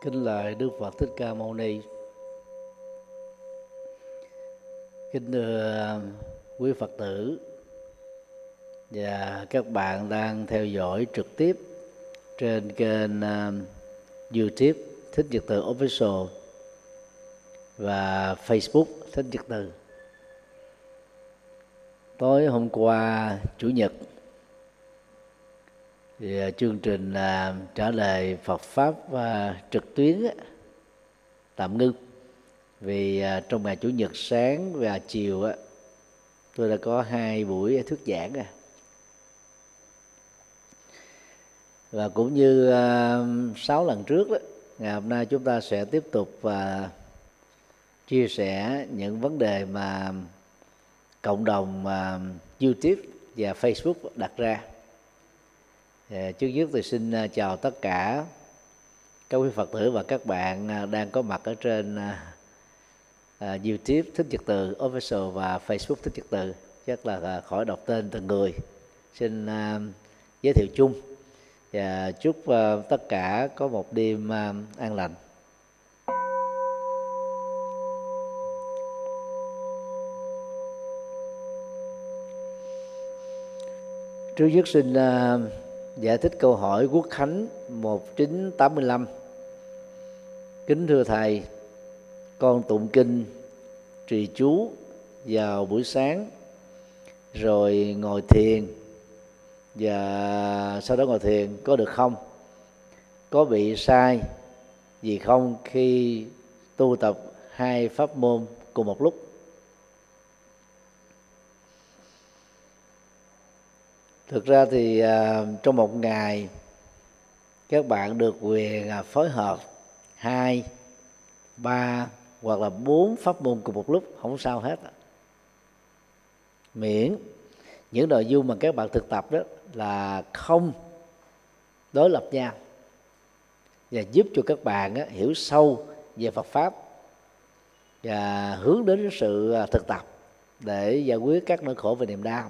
Kính lạy Đức Phật Thích Ca Mâu Ni. Kính thưa quý Phật tử và các bạn đang theo dõi trực tiếp trên kênh YouTube Thích Nhật Từ Official và Facebook Thích Nhật Từ. Tối hôm qua Chủ nhật thì chương trình trả lời Phật Pháp trực tuyến tạm ngưng vì trong ngày Chủ nhật sáng và chiều tôi đã có 2 buổi thuyết giảng và cũng như 6 lần trước đó, ngày hôm nay chúng ta sẽ tiếp tục chia sẻ những vấn đề mà cộng đồng YouTube và Facebook đặt ra. Trước nhất tôi xin chào tất cả các quý Phật tử và các bạn đang có mặt ở trên YouTube Thích Nhật Từ Official và Facebook Thích Nhật Từ. Chắc là khỏi đọc tên từng người, xin giới thiệu chung và chúc tất cả có một đêm an lành. Trước nhất xin giải thích câu hỏi Quốc Khánh 1985. Kính thưa Thầy, con tụng kinh trì chú vào buổi sáng rồi ngồi thiền và sau đó ngồi thiền có được không? Có bị sai gì không khi tu tập 2 pháp môn cùng một lúc? Thực ra thì trong một ngày các bạn được quyền phối hợp 2, 3 hoặc là 4 pháp môn cùng một lúc, không sao hết. Miễn những nội dung mà các bạn thực tập đó là không đối lập nhau và giúp cho các bạn hiểu sâu về Phật Pháp và hướng đến sự thực tập để giải quyết các nỗi khổ về niềm đau.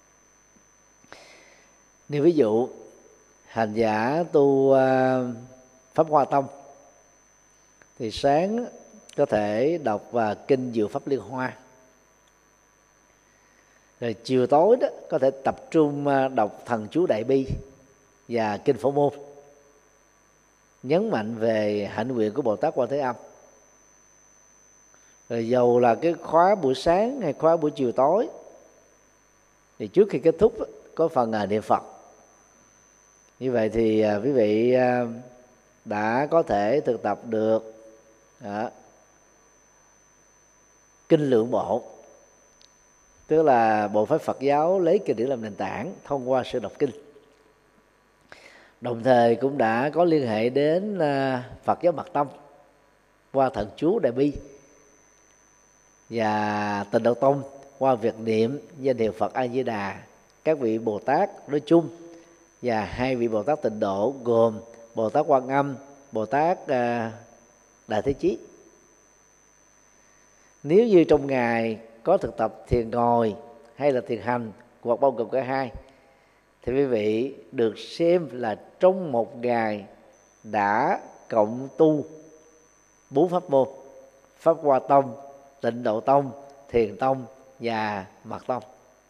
Như ví dụ, hành giả tu Pháp Hoa Tông thì sáng có thể đọc kinh Diệu Pháp Liên Hoa, rồi chiều tối đó có thể tập trung đọc Thần Chú Đại Bi và kinh Phổ Môn, nhấn mạnh về hạnh nguyện của Bồ Tát Quan Thế Âm. Rồi dầu là cái khóa buổi sáng hay khóa buổi chiều tối thì trước khi kết thúc có phần niệm Phật. Như vậy thì quý vị đã có thể thực tập được kinh lượng bộ, tức là bộ phái Phật giáo lấy kinh điển làm nền tảng thông qua sự đọc kinh. Đồng thời cũng đã có liên hệ đến Phật giáo Mật Tông qua Thần Chú Đại Bi và Tịnh Độ Tông qua việc niệm danh hiệu Phật A Di Đà, các vị Bồ Tát nói chung và 2 vị Bồ Tát Tịnh Độ gồm Bồ Tát Quan Âm, Bồ Tát Đại Thế Chí. Nếu như trong ngày có thực tập thiền ngồi hay là thiền hành hoặc bao gồm cả hai thì quý vị được xem là trong một ngày đã cộng tu 4 pháp môn: Pháp Hoa Tông, Tịnh Độ Tông, Thiền Tông và Mật Tông.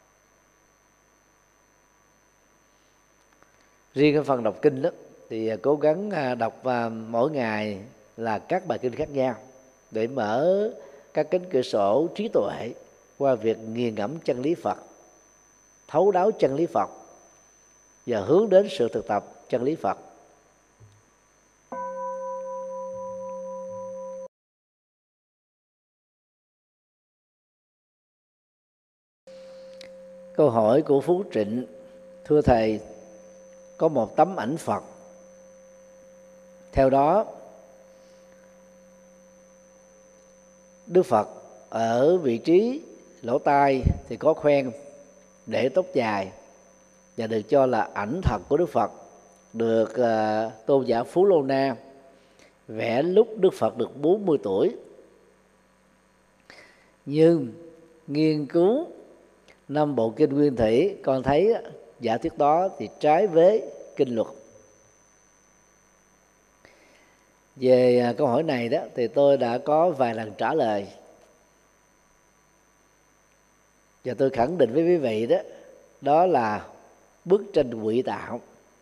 Riêng cái phần đọc kinh đó thì cố gắng đọc mỗi ngày là các bài kinh khác nhau để mở các cánh cửa sổ trí tuệ qua việc nghiền ngẫm chân lý Phật, thấu đáo chân lý Phật và hướng đến sự thực tập chân lý Phật. Câu hỏi của Phú Trịnh: thưa Thầy, có một tấm ảnh Phật, theo đó Đức Phật ở vị trí lỗ tai thì có khoen để tóc dài, và được cho là ảnh thật của Đức Phật được tôn giả Phú Lô Na vẽ lúc Đức Phật được 40 tuổi. Nhưng nghiên cứu 5 bộ kinh nguyên thủy, con thấy giả thuyết đó thì trái với kinh luật. Về câu hỏi này đó thì tôi đã có vài lần trả lời, và tôi khẳng định với quý vị đó, đó là bức tranh quỹ đạo.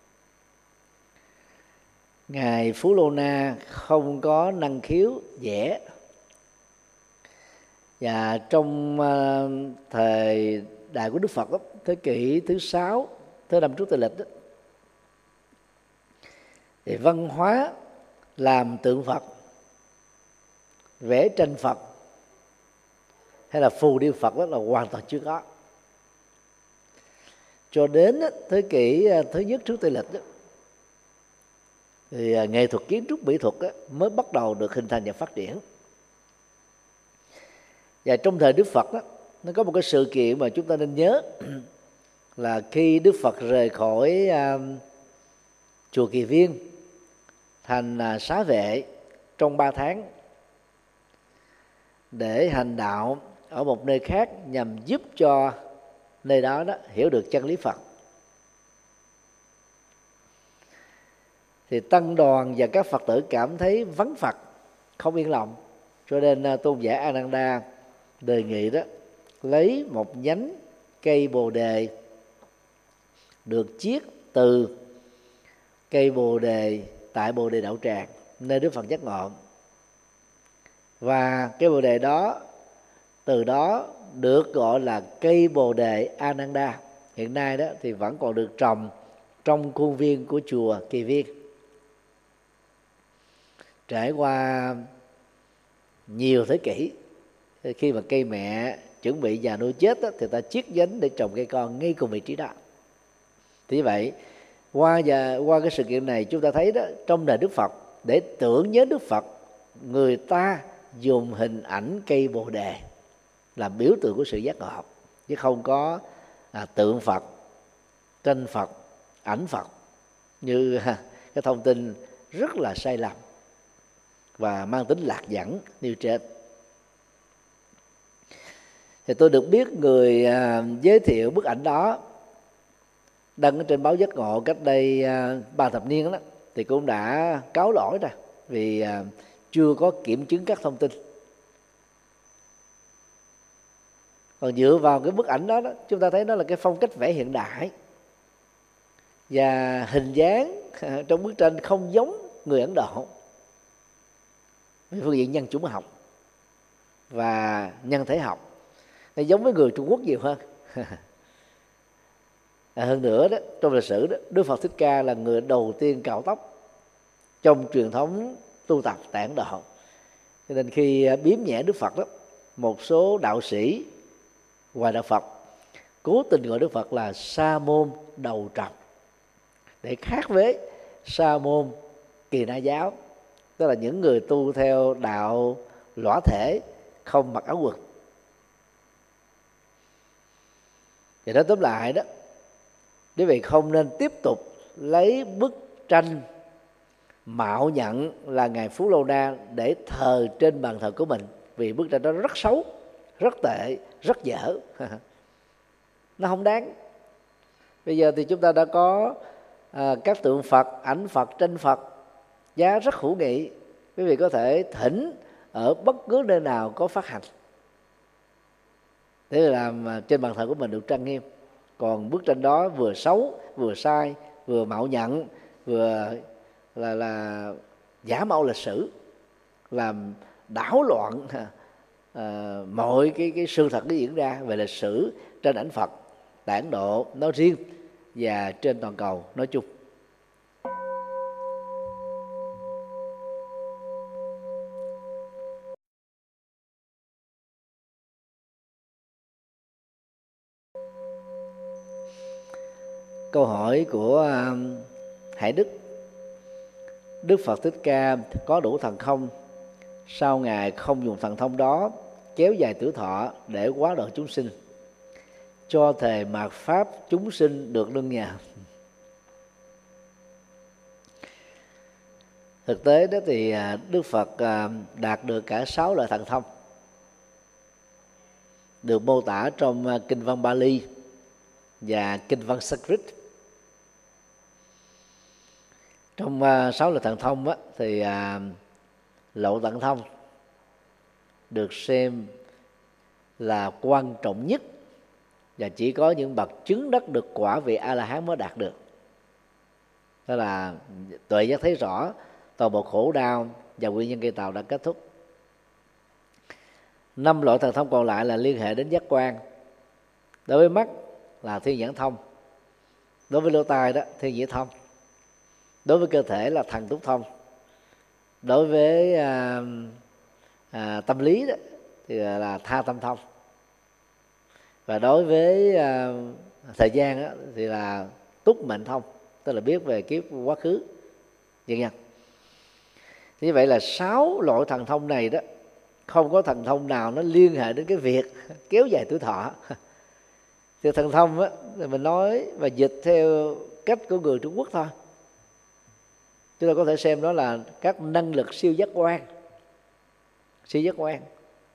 Ngài Phú Lô Na không có năng khiếu vẽ, và trong thời đại của Đức Phật đó, thế kỷ thứ 6, thứ 5 trước Tây lịch đó, thì văn hóa làm tượng Phật, vẽ tranh Phật hay là phù điêu Phật đó là hoàn toàn chưa có. Cho đến thế kỷ thứ nhất trước Tây lịch đó, thì nghệ thuật kiến trúc mỹ thuật đó mới bắt đầu được hình thành và phát triển. Và trong thời Đức Phật đó, nó có một cái sự kiện mà chúng ta nên nhớ là khi Đức Phật rời khỏi chùa Kỳ Viên thành xá vệ trong 3 tháng để hành đạo ở một nơi khác, nhằm giúp cho nơi đó hiểu được chân lý Phật, thì tăng đoàn và các Phật tử cảm thấy vắng Phật, không yên lòng, cho nên tôn giả Ananda đề nghị đó lấy một nhánh cây bồ đề được chiết từ cây bồ đề tại Bồ Đề Đạo Tràng, nơi Đức Phật giác ngộ, và cây bồ đề đó từ đó được gọi là cây bồ đề Ananda. Hiện nay đó thì vẫn còn được trồng trong khuôn viên của chùa Kỳ Viên. Trải qua nhiều thế kỷ, khi mà cây mẹ chuẩn bị già nuôi chết đó, thì ta chiết nhánh để trồng cây con ngay cùng vị trí đó. Thì vậy, qua cái sự kiện này chúng ta thấy đó, trong đời Đức Phật, để tưởng nhớ Đức Phật, người ta dùng hình ảnh cây bồ đề làm biểu tượng của sự giác ngộ, chứ không có tượng Phật, tranh Phật, ảnh Phật như cái thông tin rất là sai lầm và mang tính lạc dẫn như trên. Thì tôi được biết người giới thiệu bức ảnh đó đăng ở trên báo Giác Ngộ cách đây 3 thập niên đó, thì cũng đã cáo lỗi rồi, vì chưa có kiểm chứng các thông tin. Còn dựa vào cái bức ảnh đó, chúng ta thấy nó là cái phong cách vẽ hiện đại, và hình dáng trong bức tranh không giống người Ấn Độ về phương diện nhân chủng học và nhân thể học, nó giống với người Trung Quốc nhiều hơn. Hơn nữa đó, trong lịch sử đó, Đức Phật Thích Ca là người đầu tiên cạo tóc trong truyền thống tu tập tại Ấn Độ. Cho nên khi biếm nhẹ Đức Phật đó, một số đạo sĩ ngoài đạo Phật cố tình gọi Đức Phật là sa môn đầu trọc, để khác với sa môn Kỳ Na giáo, tức là những người tu theo đạo lõa thể, không mặc áo quần. Thì nói tóm lại đó, quý vị không nên tiếp tục lấy bức tranh mạo nhận là Ngài Phú Lô Na để thờ trên bàn thờ của mình, vì bức tranh đó rất xấu, rất tệ, rất dở. Nó không đáng. Bây giờ thì chúng ta đã có các tượng Phật, ảnh Phật, tranh Phật giá rất hữu nghị, quý vị có thể thỉnh ở bất cứ nơi nào có phát hành để làm trên bàn thờ của mình được trang nghiêm. Còn bức tranh đó vừa xấu, vừa sai, vừa mạo nhận, vừa là giả mạo lịch sử, làm đảo loạn mọi cái sự thật nó diễn ra về lịch sử trên ảnh Phật tại Ấn Độ nói riêng và trên toàn cầu nói chung. Câu hỏi của Hải Đức: Đức Phật Thích Ca có đủ thần thông, sao Ngài không dùng thần thông đó kéo dài tuổi thọ để hóa độ chúng sinh, cho thề mạt pháp chúng sinh được nương nhờ? Thực tế đó thì Đức Phật đạt được cả 6 loại thần thông, được mô tả trong kinh văn Bali và kinh văn Sanskrit. Trong 6 loại thần thông á, thì lộ tận thông được xem là quan trọng nhất, và chỉ có những bậc chứng đắc được quả vị A La Hán mới đạt được. Đó là tuệ giác thấy rõ toàn bộ khổ đau và nguyên nhân gây tạo đã kết thúc. 5 loại thần thông còn lại là liên hệ đến giác quan. Đối với mắt là thiên nhãn thông, đối với lỗ tai đó thiên nhĩ thông, đối với cơ thể là thần túc thông, đối với tâm lý đó thì là tha tâm thông, và đối với thời gian đó, thì là túc mệnh thông, tức là biết về kiếp quá khứ vân vân. Như vậy là 6 loại thần thông này đó, không có thần thông nào nó liên hệ đến cái việc kéo dài tuổi thọ. Thì thần thông á, mình nói và dịch theo cách của người Trung Quốc thôi. Chúng ta có thể xem đó là các năng lực siêu giác quan. Siêu giác quan,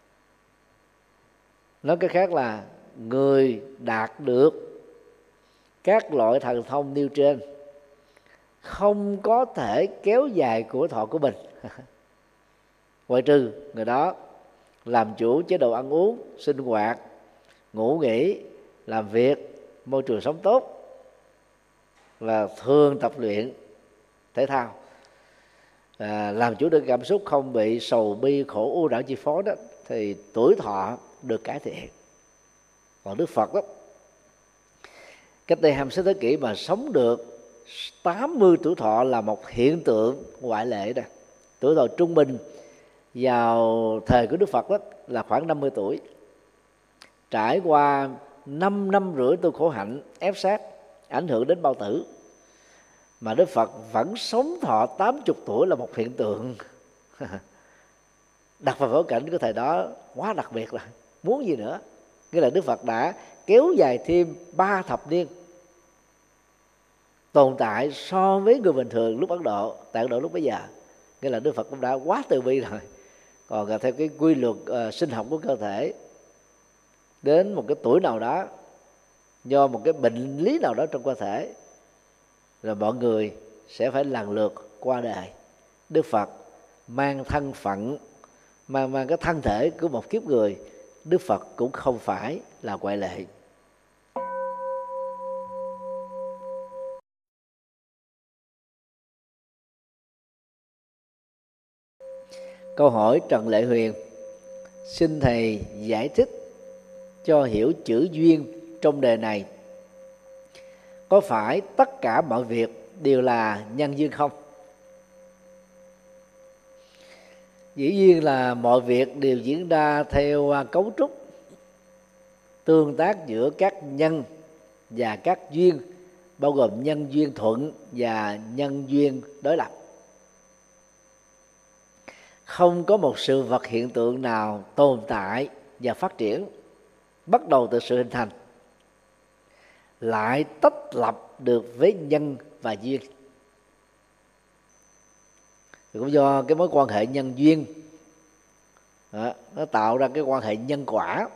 nói cái khác là người đạt được các loại thần thông nêu trên không có thể kéo dài tuổi thọ của mình, ngoại trừ người đó làm chủ chế độ ăn uống, sinh hoạt, ngủ nghỉ, làm việc, môi trường sống tốt, và thường tập luyện thể thao, làm chủ được cảm xúc, không bị sầu bi khổ ưu não chi phối đó, thì tuổi thọ được cải thiện. Còn Đức Phật đó, cách đây 26 thế kỷ mà sống được 80 tuổi thọ là một hiện tượng ngoại lệ đó. Tuổi thọ trung bình vào thời của Đức Phật đó là khoảng 50 tuổi. Trải qua 5 năm rưỡi tu khổ hạnh ép sát, ảnh hưởng đến bao tử, mà Đức Phật vẫn sống thọ 80 tuổi là một hiện tượng đặt vào bối cảnh của thời đó quá đặc biệt rồi. Muốn gì nữa? Nghĩa là Đức Phật đã kéo dài thêm 3 thập niên tồn tại so với người bình thường lúc Ấn Độ, tại Ấn Độ lúc bấy giờ. Nghĩa là Đức Phật cũng đã quá từ bi rồi. Còn theo cái quy luật sinh học của cơ thể, đến một cái tuổi nào đó, do một cái bệnh lý nào đó trong cơ thể, rồi mọi người sẽ phải lần lượt qua đời. Đức Phật mang thân phận, mang cái thân thể của một kiếp người, Đức Phật cũng không phải là ngoại lệ. Câu hỏi Trần Lệ Huyền: xin thầy giải thích cho hiểu chữ duyên trong đề này. Có phải tất cả mọi việc đều là nhân duyên không? Dĩ nhiên là mọi việc đều diễn ra theo cấu trúc tương tác giữa các nhân và các duyên, bao gồm nhân duyên thuận và nhân duyên đối lập. Không có một sự vật hiện tượng nào tồn tại và phát triển bắt đầu từ sự hình thành lại tách lập được với nhân và duyên. Thì cũng do cái mối quan hệ nhân duyên đó, nó tạo ra cái quan hệ nhân quả.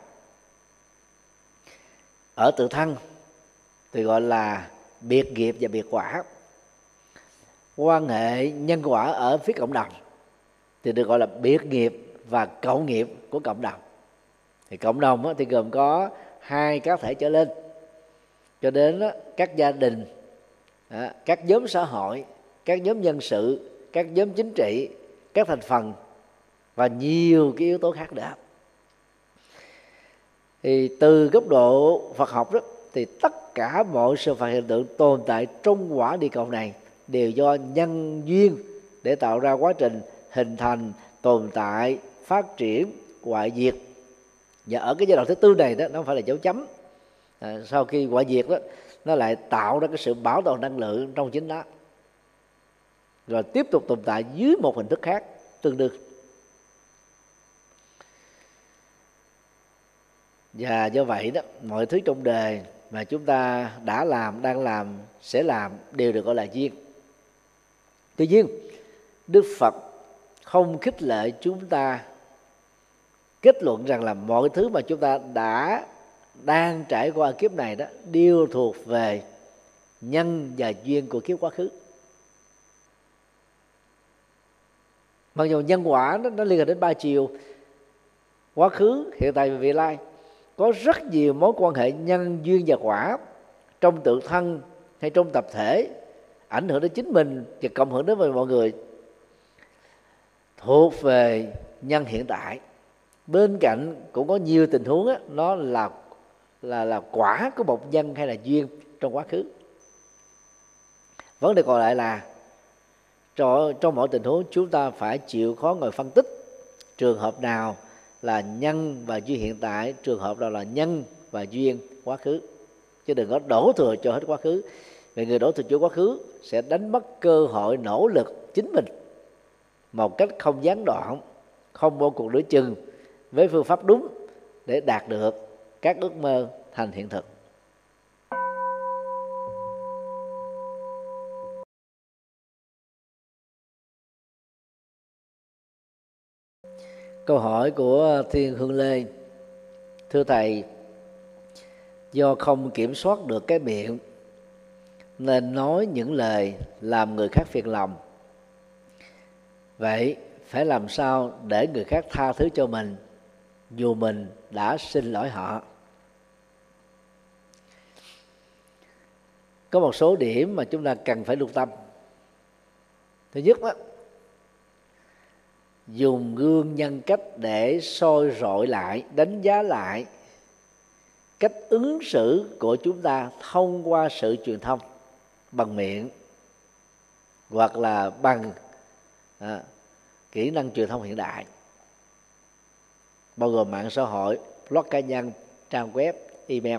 Ở tự thân thì gọi là biệt nghiệp và biệt quả. Quan hệ nhân quả ở phía cộng đồng thì được gọi là biệt nghiệp và cộng nghiệp của cộng đồng. Thì cộng đồng thì gồm có 2 cá thể trở lên, cho đến các gia đình, các nhóm xã hội, các nhóm nhân sự, các nhóm chính trị, các thành phần và nhiều cái yếu tố khác nữa. Thì từ góc độ Phật học đó, thì tất cả mọi sự vật hiện tượng tồn tại trong quả địa cầu này đều do nhân duyên để tạo ra quá trình hình thành, tồn tại, phát triển, hoại diệt. Và ở cái giai đoạn thứ tư này đó, nó không phải là dấu chấm. Sau khi hoại diệt đó, nó lại tạo ra cái sự bảo tồn năng lượng trong chính nó, rồi tiếp tục tồn tại dưới một hình thức khác tương đương. Và do vậy đó, mọi thứ trong đời mà chúng ta đã làm, đang làm, sẽ làm đều được gọi là duyên. Tuy nhiên, Đức Phật không khích lệ chúng ta kết luận rằng là mọi thứ mà chúng ta đang trải qua kiếp này đó đều thuộc về nhân và duyên của kiếp quá khứ. Mặc dù nhân quả nó liên hệ đến ba chiều: quá khứ, hiện tại và vị lai. Có rất nhiều mối quan hệ nhân duyên và quả trong tự thân hay trong tập thể, ảnh hưởng đến chính mình và cộng hưởng đến với mọi người, thuộc về nhân hiện tại. Bên cạnh cũng có nhiều tình huống á, nó là quả của một nhân hay là duyên trong quá khứ. Vấn đề còn lại là trong mọi tình huống chúng ta phải chịu khó ngồi phân tích trường hợp nào là nhân và duyên hiện tại, trường hợp nào là nhân và duyên quá khứ, chứ đừng có đổ thừa cho hết quá khứ. Vì người đổ thừa cho quá khứ sẽ đánh mất cơ hội nỗ lực chính mình một cách không gián đoạn, không vô cuộc đối chừng, với phương pháp đúng để đạt được các ước mơ thành hiện thực. Câu hỏi của Thiên Hương Lê: thưa thầy, do không kiểm soát được cái miệng nên nói những lời làm người khác phiền lòng. Vậy phải làm sao để người khác tha thứ cho mình dù mình đã xin lỗi họ? Có một số điểm mà chúng ta cần phải lưu tâm. Thứ nhất đó, dùng gương nhân cách để soi rọi lại, đánh giá lại cách ứng xử của chúng ta thông qua sự truyền thông bằng miệng hoặc là bằng kỹ năng truyền thông hiện đại, bao gồm mạng xã hội, blog cá nhân, trang web, email.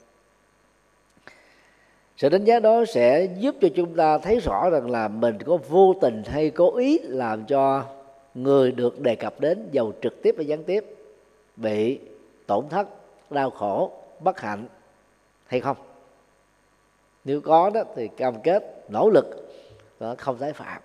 Sự đánh giá đó sẽ giúp cho chúng ta thấy rõ rằng là mình có vô tình hay cố ý làm cho người được đề cập đến, dầu trực tiếp hay gián tiếp, bị tổn thất, đau khổ, bất hạnh hay không. Nếu có đó thì cam kết nỗ lực đó, không tái phạm.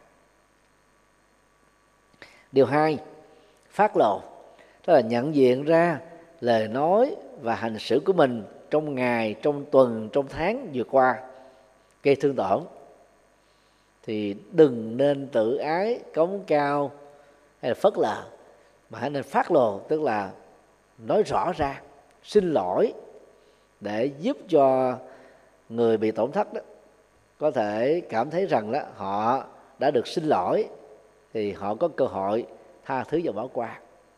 Điều 2, phát lộ, tức là nhận diện ra lời nói và hành xử của mình trong ngày, trong tuần, trong tháng vừa qua gây thương tổn, thì đừng nên tự ái, cống cao hay là phớt lờ, mà hãy nên phát lộ, tức là nói rõ ra, xin lỗi, để giúp cho người bị tổn thất đó có thể cảm thấy rằng đó họ đã được xin lỗi, thì họ có cơ hội tha thứ và bỏ qua.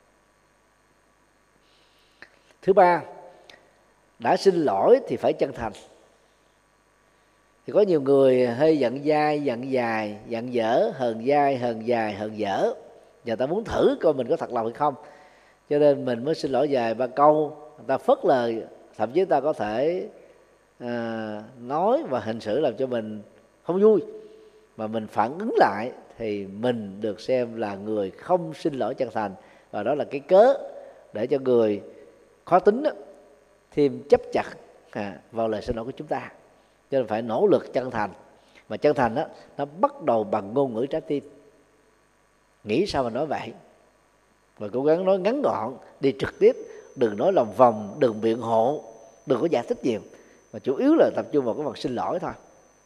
Thứ ba, đã xin lỗi thì phải chân thành. Thì có nhiều người hơi giận dai, giận dài, giận dở, hờn dai, hờn dài, hờn dở, và ta muốn thử coi mình có thật lòng hay không, cho nên mình mới xin lỗi vài ba câu, người ta phớt lờ, thậm chí ta có thể nói và hành xử làm cho mình không vui, mà mình phản ứng lại thì mình được xem là người không xin lỗi chân thành, và đó là cái cớ để cho người khó tính đó, thêm chấp chặt vào lời xin lỗi của chúng ta. Cho nên phải nỗ lực chân thành, mà chân thành đó nó bắt đầu bằng ngôn ngữ trái tim. Nghĩ sao mà nói vậy, và cố gắng nói ngắn gọn, đi trực tiếp, đừng nói lòng vòng, đừng biện hộ, đừng có giải thích nhiều, mà chủ yếu là tập trung vào cái phần xin lỗi thôi.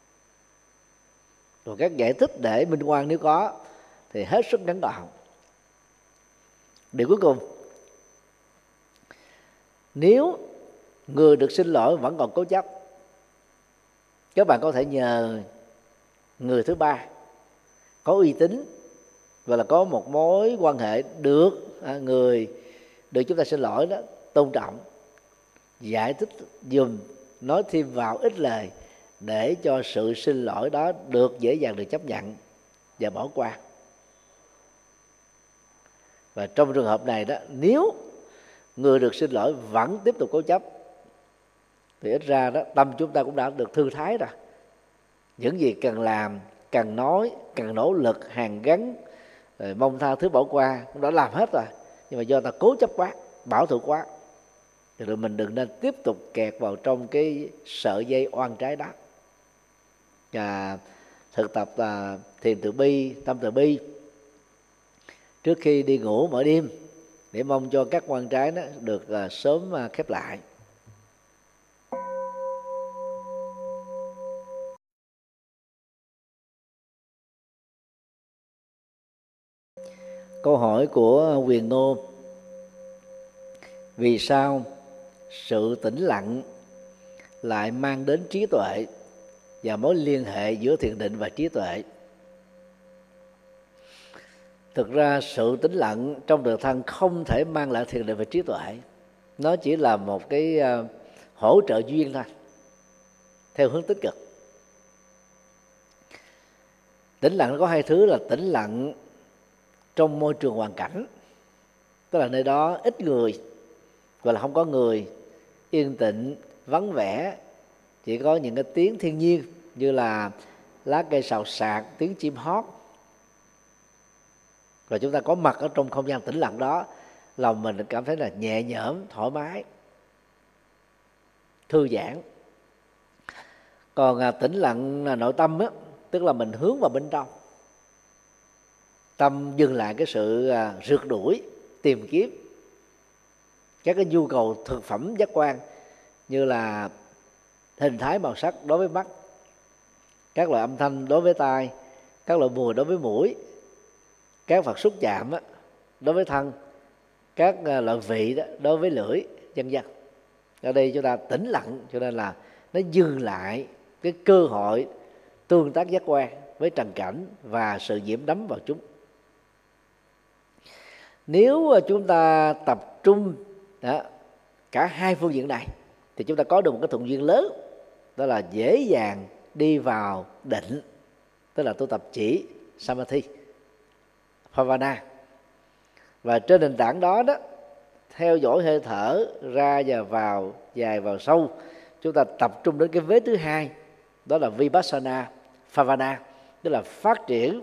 Rồi các giải thích để minh oan nếu có thì hết sức ngắn gọn. Điều cuối cùng, nếu người được xin lỗi vẫn còn cố chấp, các bạn có thể nhờ người thứ ba có uy tín và là có một mối quan hệ được người được chúng ta xin lỗi đó tôn trọng, giải thích dùm, nói thêm vào ít lời để cho sự xin lỗi đó được dễ dàng được chấp nhận và bỏ qua. Và trong trường hợp này đó, nếu người được xin lỗi vẫn tiếp tục cố chấp thì ít ra đó tâm chúng ta cũng đã được thư thái rồi. Những gì cần làm, cần nói, cần nỗ lực, hàn gắn, rồi mong tha thứ bỏ qua cũng đã làm hết rồi. Nhưng mà do ta cố chấp quá, bảo thủ quá, thì rồi mình đừng nên tiếp tục kẹt vào trong cái sợi dây oan trái đó. Và thực tập thiền từ bi, tâm từ bi trước khi đi ngủ mỗi đêm, để mong cho các oan trái đó được sớm khép lại. câu hỏi của Quyền Ngô: vì sao sự tĩnh lặng lại mang đến trí tuệ và mối liên hệ giữa thiền định và trí tuệ? Thực ra sự tĩnh lặng trong tự thân không thể mang lại thiền định và trí tuệ. Nó chỉ là một cái hỗ trợ duyên thôi, theo hướng tích cực. Tĩnh lặng nó có hai thứ là tĩnh lặng trong môi trường hoàn cảnh, tức là nơi đó ít người, gọi là không có người, yên tĩnh, vắng vẻ, chỉ có những cái tiếng thiên nhiên như là lá cây xào xạc, tiếng chim hót, và chúng ta có mặt ở trong không gian tĩnh lặng đó, lòng mình cảm thấy là nhẹ nhõm, thoải mái, thư giãn. Còn tĩnh lặng nội tâm á, tức là mình hướng vào bên trong, tâm dừng lại cái sự rượt đuổi, tìm kiếm các cái nhu cầu thực phẩm giác quan như là hình thái màu sắc đối với mắt, các loại âm thanh đối với tai, các loại mùi đối với mũi, các vật xúc chạm đó, đối với thân, các loại vị đó, đối với lưỡi, vân vân. Ở đây chúng ta tĩnh lặng, cho nên là nó dừng lại cái cơ hội tương tác giác quan với trần cảnh và sự nhiễm đắm vào chúng. Nếu chúng ta tập trung cả hai phương diện này thì chúng ta có được một cái thuận duyên lớn, đó là dễ dàng đi vào định, tức là tu tập chỉ Samadhi, Phavana. Và trên nền tảng đó theo dõi hơi thở ra và vào, dài vào sâu, chúng ta tập trung đến cái vế thứ hai, đó là Vipassana Phavana, tức là phát triển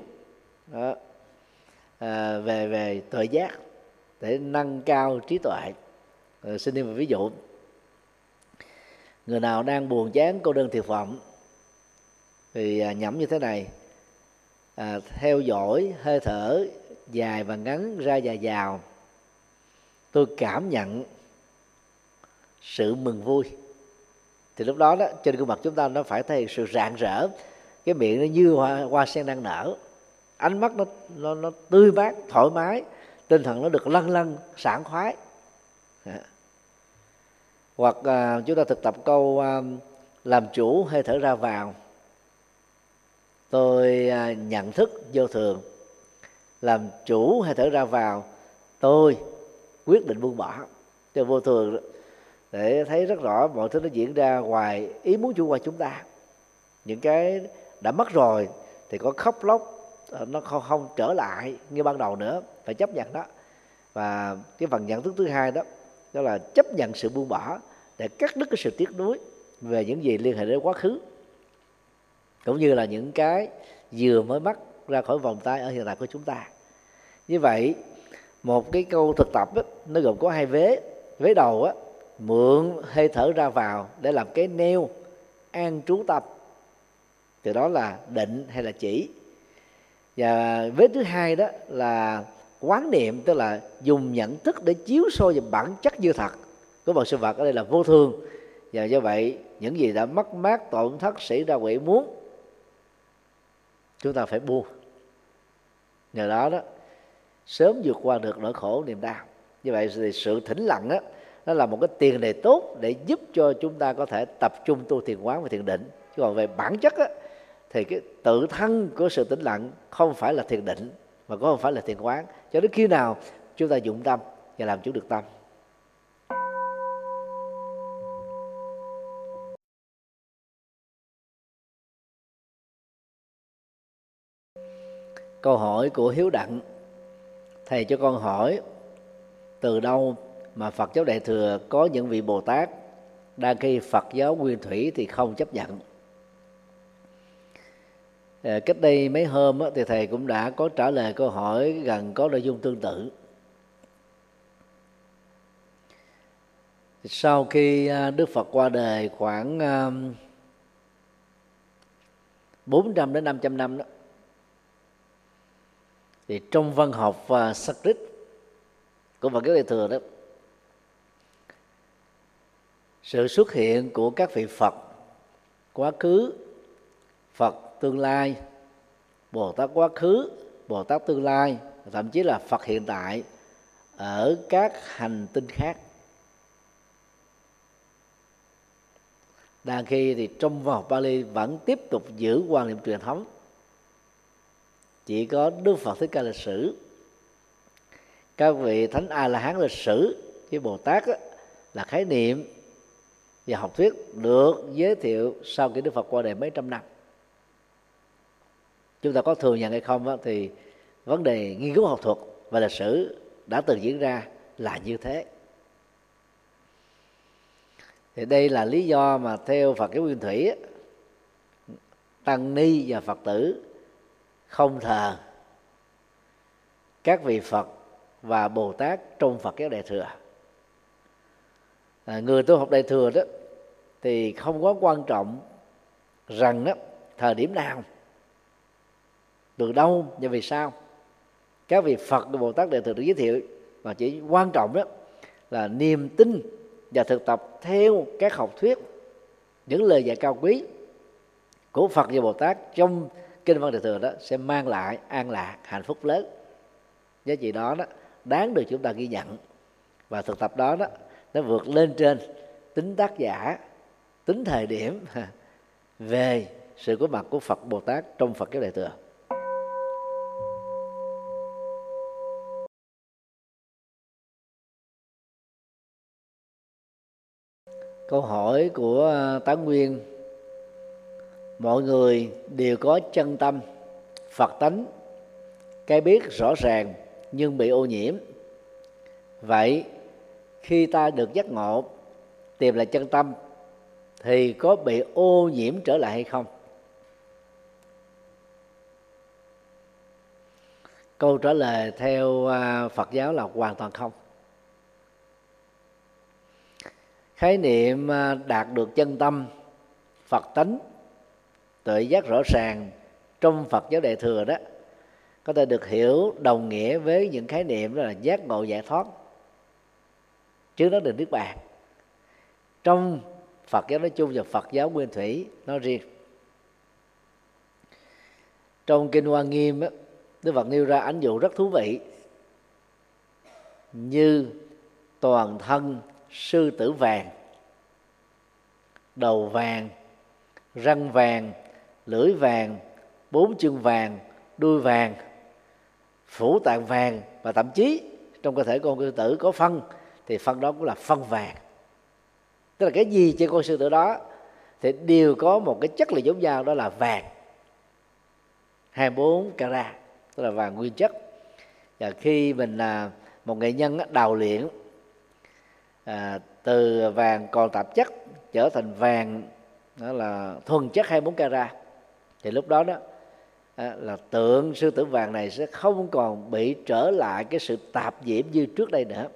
về tuệ giác để nâng cao trí tuệ. Xin thêm một ví dụ: người nào đang buồn chán, cô đơn, tuyệt vọng thì nhẩm như thế này: theo dõi hơi thở dài và ngắn, ra và vào, tôi cảm nhận sự mừng vui. Thì lúc đó trên gương mặt chúng ta nó phải thể hiện sự rạng rỡ, cái miệng nó như hoa sen đang nở, ánh mắt nó tươi mát, thoải mái, tinh thần nó được lâng lâng, sảng khoái. Hoặc chúng ta thực tập câu làm chủ hơi thở ra vào, tôi nhận thức vô thường. Làm chủ hơi thở ra vào, tôi quyết định buông bỏ. Cho vô thường để thấy rất rõ mọi thứ nó diễn ra ngoài ý muốn chủ quan chúng ta. Những cái đã mất rồi thì có khóc lóc, nó không trở lại như ban đầu nữa, phải chấp nhận đó. Và cái phần nhận thức thứ hai đó là chấp nhận sự buông bỏ để cắt đứt cái sự tiếc nuối về những gì liên hệ đến quá khứ, cũng như là những cái vừa mới mắc ra khỏi vòng tay ở hiện tại của chúng ta. Như vậy một cái câu thực tập nó gồm có hai vế. Vế đầu mượn hơi thở ra vào để làm cái neo an trú tâm, từ đó là định hay là chỉ. Và vế thứ hai đó là quán niệm, tức là dùng nhận thức để chiếu soi vào bản chất như thật của mọi sự vật, ở đây là vô thường. Và do vậy những gì đã mất mát, tổn thất, xảy ra quỷ muốn, chúng ta phải buông. Nhờ đó sớm vượt qua được nỗi khổ niềm đau. Như vậy thì sự thỉnh lặng nó là một cái tiền đề tốt để giúp cho chúng ta có thể tập trung tu thiền quán và thiền định. Chứ còn về bản chất thì cái tự thân của sự tĩnh lặng không phải là thiền định, mà cũng không phải là thiền quán, cho đến khi nào chúng ta dụng tâm và làm chủ được tâm. Câu hỏi của Hiếu Đặng: thầy cho con hỏi, từ đâu mà Phật giáo Đại Thừa có những vị Bồ Tát đang khi Phật giáo Nguyên Thủy thì không chấp nhận? Cách đây mấy hôm thì thầy cũng đã có trả lời câu hỏi gần có nội dung tương tự. Sau khi Đức Phật qua đời khoảng 400 đến 500 năm đó, thì trong văn học Sanskrit của Phật giáo Đại Thừa đó, sự xuất hiện của các vị Phật quá khứ, Phật tương lai, Bồ Tát quá khứ, Bồ Tát tương lai, thậm chí là Phật hiện tại ở các hành tinh khác. Đang khi thì trong văn học Pali vẫn tiếp tục giữ quan niệm truyền thống, chỉ có Đức Phật Thích Ca lịch sử, các vị thánh A La Hán lịch sử với Bồ Tát là khái niệm và học thuyết được giới thiệu sau khi Đức Phật qua đời mấy trăm năm. Chúng ta có thừa nhận hay không thì vấn đề nghiên cứu học thuật và lịch sử đã từng diễn ra là như thế. Thì đây là lý do mà theo Phật giáo Nguyên Thủy, tăng ni và Phật tử không thờ các vị Phật và Bồ Tát trong Phật giáo Đại Thừa. Người tu học Đại Thừa đó thì không có quan trọng rằng thời điểm nào, từ đâu và vì sao các vị Phật và Bồ Tát Đại Thừa được giới thiệu, mà chỉ quan trọng đó là niềm tin và thực tập theo các học thuyết, những lời dạy cao quý của Phật và Bồ Tát trong kinh văn Đại Thừa đó sẽ mang lại an lạc, hạnh phúc lớn. Giá trị đó đáng được chúng ta ghi nhận, và thực tập đó nó vượt lên trên tính tác giả, tính thời điểm về sự có mặt của Phật Bồ Tát trong Phật giáo Đại Thừa. Câu hỏi của Tán Nguyên: mọi người đều có chân tâm, Phật tánh, cái biết rõ ràng nhưng bị ô nhiễm. Vậy khi ta được giác ngộ, tìm lại chân tâm thì có bị ô nhiễm trở lại hay không? Câu trả lời theo Phật giáo là hoàn toàn không. Khái niệm đạt được chân tâm, Phật tánh, tuệ giác rõ ràng trong Phật giáo Đại Thừa đó có thể được hiểu đồng nghĩa với những khái niệm đó là giác ngộ giải thoát, chứ nó đừng niết bàn trong Phật giáo nói chung và Phật giáo Nguyên Thủy nói riêng. Trong kinh Hoa Nghiêm Đức Phật nêu ra ánh dụ rất thú vị, như toàn thân sư tử vàng, đầu vàng, răng vàng, lưỡi vàng, bốn chân vàng, đuôi vàng, phủ tạng vàng, và thậm chí trong cơ thể con sư tử có phân thì phân đó cũng là phân vàng. Tức là cái gì trên con sư tử đó thì đều có một cái chất liệu giống nhau, đó là vàng 24 carat, tức là vàng nguyên chất. Và khi mình là một nghệ nhân đào luyện từ vàng còn tạp chất trở thành vàng đó là thuần chất 24 carat, thì lúc đó là tượng sư tử vàng này sẽ không còn bị trở lại cái sự tạp nhiễm như trước đây nữa.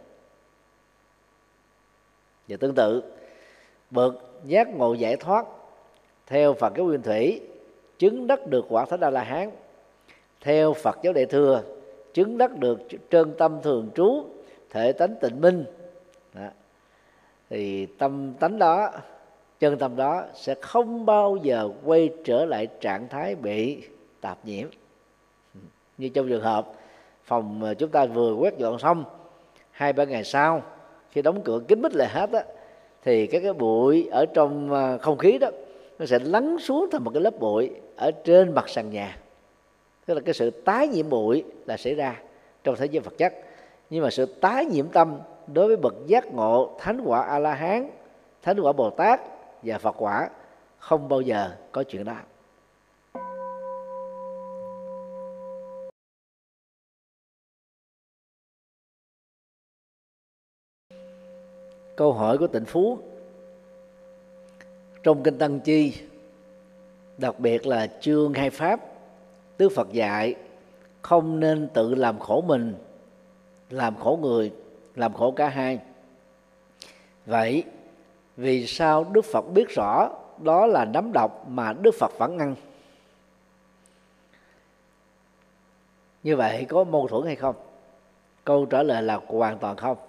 Và tương tự, bậc giác ngộ giải thoát theo Phật giáo Nguyên Thủy chứng đắc được quả Thánh A La Hán, theo Phật giáo Đại Thừa chứng đắc được chân tâm thường trú, thể tánh tịnh minh đó. Thì tâm tánh đó, chân tâm đó sẽ không bao giờ quay trở lại trạng thái bị tạp nhiễm. Như trong trường hợp phòng chúng ta vừa quét dọn xong, 2-3 ngày sau khi đóng cửa kín mít lại hết thì cái bụi ở trong không khí đó nó sẽ lắng xuống thành một cái lớp bụi ở trên mặt sàn nhà. Tức là cái sự tái nhiễm bụi là xảy ra trong thế giới vật chất, nhưng mà sự tái nhiễm tâm đối với bậc giác ngộ thánh quả A La Hán, thánh quả Bồ Tát và Phật quả không bao giờ có chuyện đó. Câu hỏi của Tịnh Phú: trong kinh Tăng Chi, đặc biệt là chương 2 pháp, Đức Phật dạy không nên tự làm khổ mình, làm khổ người, làm khổ cả hai. Vậy vì sao Đức Phật biết rõ đó là nấm độc mà Đức Phật vẫn ăn? Như vậy có mâu thuẫn hay không? Câu trả lời là hoàn toàn không.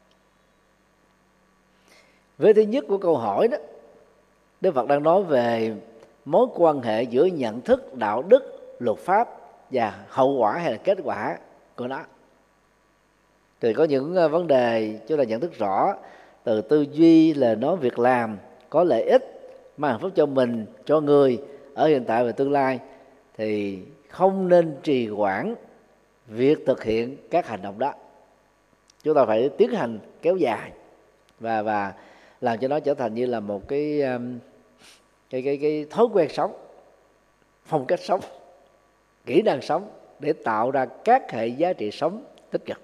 Với thứ nhất của câu hỏi đó, Đức Phật đang nói về mối quan hệ giữa nhận thức, đạo đức, luật pháp và hậu quả hay là kết quả của nó. Thì có những vấn đề chúng ta nhận thức rõ từ tư duy, lời nói, việc làm có lợi ích mang hạnh phúc cho mình, cho người ở hiện tại và tương lai, thì không nên trì hoãn việc thực hiện các hành động đó. Chúng ta phải tiến hành kéo dài và làm cho nó trở thành như là một cái thói quen sống, phong cách sống, kỹ năng sống, để tạo ra các hệ giá trị sống tích cực.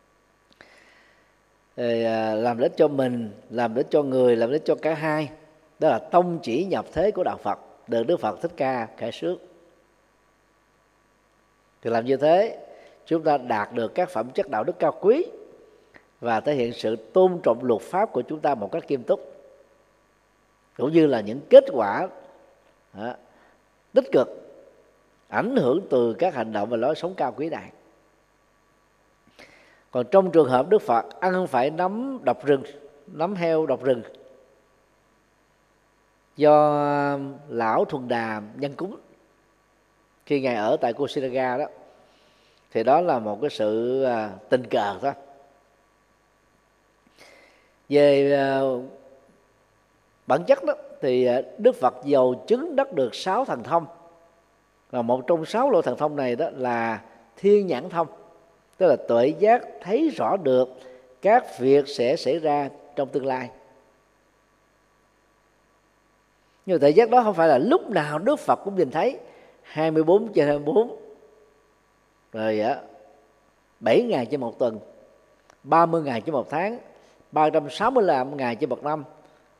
Thì làm lợi ích cho mình, làm lợi ích cho người, làm lợi ích cho cả hai, đó là tông chỉ nhập thế của đạo Phật, được Đức Phật Thích Ca khởi xướng. Thì làm như thế, chúng ta đạt được các phẩm chất đạo đức cao quý và thể hiện sự tôn trọng luật pháp của chúng ta một cách nghiêm túc, cũng như là những kết quả tích cực ảnh hưởng từ các hành động và lối sống cao quý này. Còn trong trường hợp Đức Phật ăn phải nấm độc rừng, nấm heo độc rừng, do lão Thuần Đà nhân cúng khi ngài ở tại Kusinaga đó, thì đó là một cái sự tình cờ thôi. Về bản chất đó thì Đức Phật giàu chứng đắc được 6 thần thông, và một trong 6 lỗ thần thông này đó là thiên nhãn thông, tức là tuệ giác thấy rõ được các việc sẽ xảy ra trong tương lai. Nhưng tuệ giác đó không phải là lúc nào Đức Phật cũng nhìn thấy 24/24, rồi 7 ngày trên một tuần, 30 ngày trên một tháng, 365 ngày trên một năm,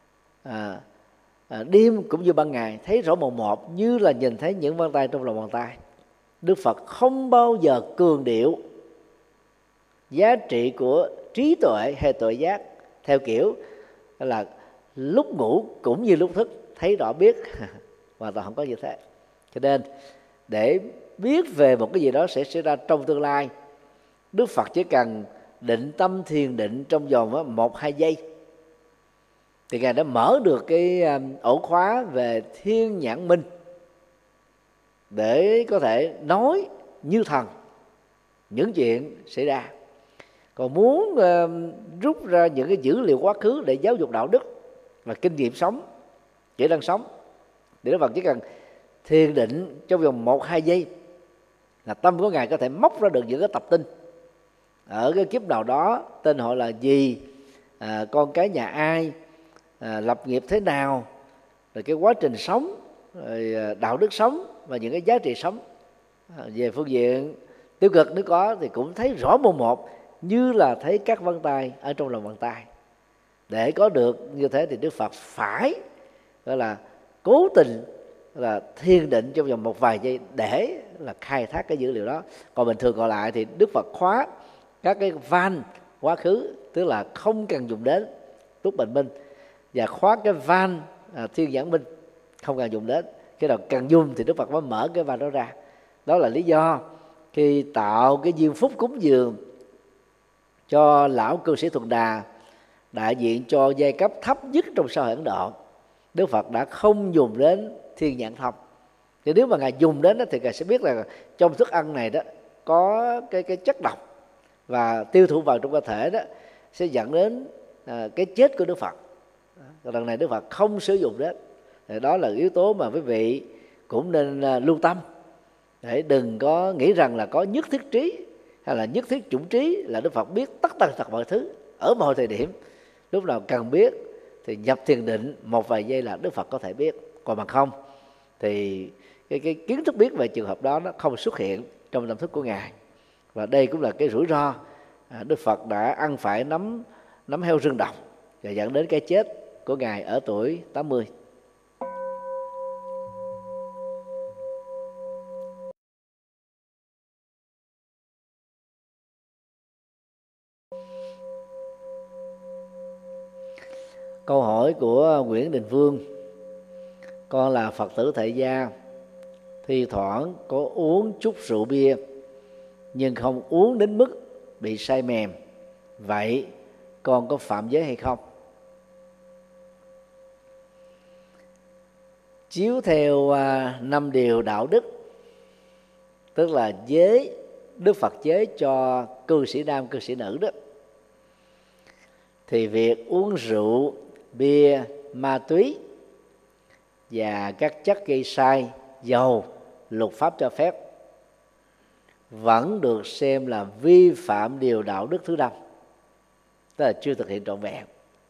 đêm cũng như ban ngày, thấy rõ mồn một như là nhìn thấy những vân tay trong lòng bàn tay. Đức Phật không bao giờ cường điệu giá trị của trí tuệ hay tuệ giác theo kiểu là lúc ngủ cũng như lúc thức, thấy rõ biết. Hoàn toàn không có như thế. Cho nên để biết về một cái gì đó sẽ xảy ra trong tương lai, Đức Phật chỉ cần định tâm thiền định trong vòng 1-2 giây thì Ngài đã mở được cái ổ khóa về thiên nhãn minh, để có thể nói như thần những chuyện xảy ra. Còn muốn rút ra những cái dữ liệu quá khứ để giáo dục đạo đức và kinh nghiệm sống, kỹ năng sống, thì Đức Phật chỉ cần thiền định trong vòng 1-2 giây là tâm của Ngài có thể móc ra được những cái tập tin ở cái kiếp nào đó, tên họ là gì, con cái nhà ai, lập nghiệp thế nào, rồi cái quá trình sống, rồi đạo đức sống và những cái giá trị sống. Về phương diện tiêu cực nếu có thì cũng thấy rõ mồn một như là thấy các vân tay ở trong lòng bàn tay. Để có được như thế thì Đức Phật phải gọi là cố tình là thiền định trong vòng một vài giây để là khai thác cái dữ liệu đó. Còn bình thường còn lại thì Đức Phật khóa các cái van quá khứ, tức là không cần dùng đến túc bình minh, và khóa cái van thiên nhãn minh, không cần dùng đến. Cái nào cần dùng thì Đức Phật mới mở cái van đó ra. Đó là lý do khi tạo cái diêm phúc cúng dường cho lão cư sĩ Thuần Đà, đại diện cho giai cấp thấp nhất trong xã hội Ấn Độ, Đức Phật đã không dùng đến thiên nhãn thông. Thì nếu mà Ngài dùng đến đó, thì Ngài sẽ biết là trong thức ăn này đó có cái chất độc, và tiêu thụ vào trong cơ thể đó sẽ dẫn đến cái chết của Đức Phật. Lần này Đức Phật không sử dụng đến. Thì đó là yếu tố mà quý vị cũng nên lưu tâm, để đừng có nghĩ rằng là có nhất thiết trí hay là nhất thiết chủng trí là Đức Phật biết tất tần tật mọi thứ ở mọi thời điểm. Lúc nào cần biết thì nhập thiền định một vài giây là Đức Phật có thể biết. Còn bằng không thì cái kiến thức biết về trường hợp đó nó không xuất hiện trong tâm thức của Ngài. Và đây cũng là cái rủi ro Đức Phật đã ăn phải nấm heo rừng độc và dẫn đến cái chết của Ngài ở tuổi 80. Câu hỏi của Nguyễn Đình Vương: con là Phật tử tại gia, thi thoảng có uống chút rượu bia nhưng không uống đến mức bị say mềm, vậy con có phạm giới hay không? Chiếu theo 5 điều đạo đức, tức là giới Đức Phật chế cho cư sĩ nam cư sĩ nữ đó, thì việc uống rượu, bia, ma túy và các chất gây sai dầu luật pháp cho phép vẫn được xem là vi phạm điều đạo đức thứ năm, tức là chưa thực hiện trọn vẹn.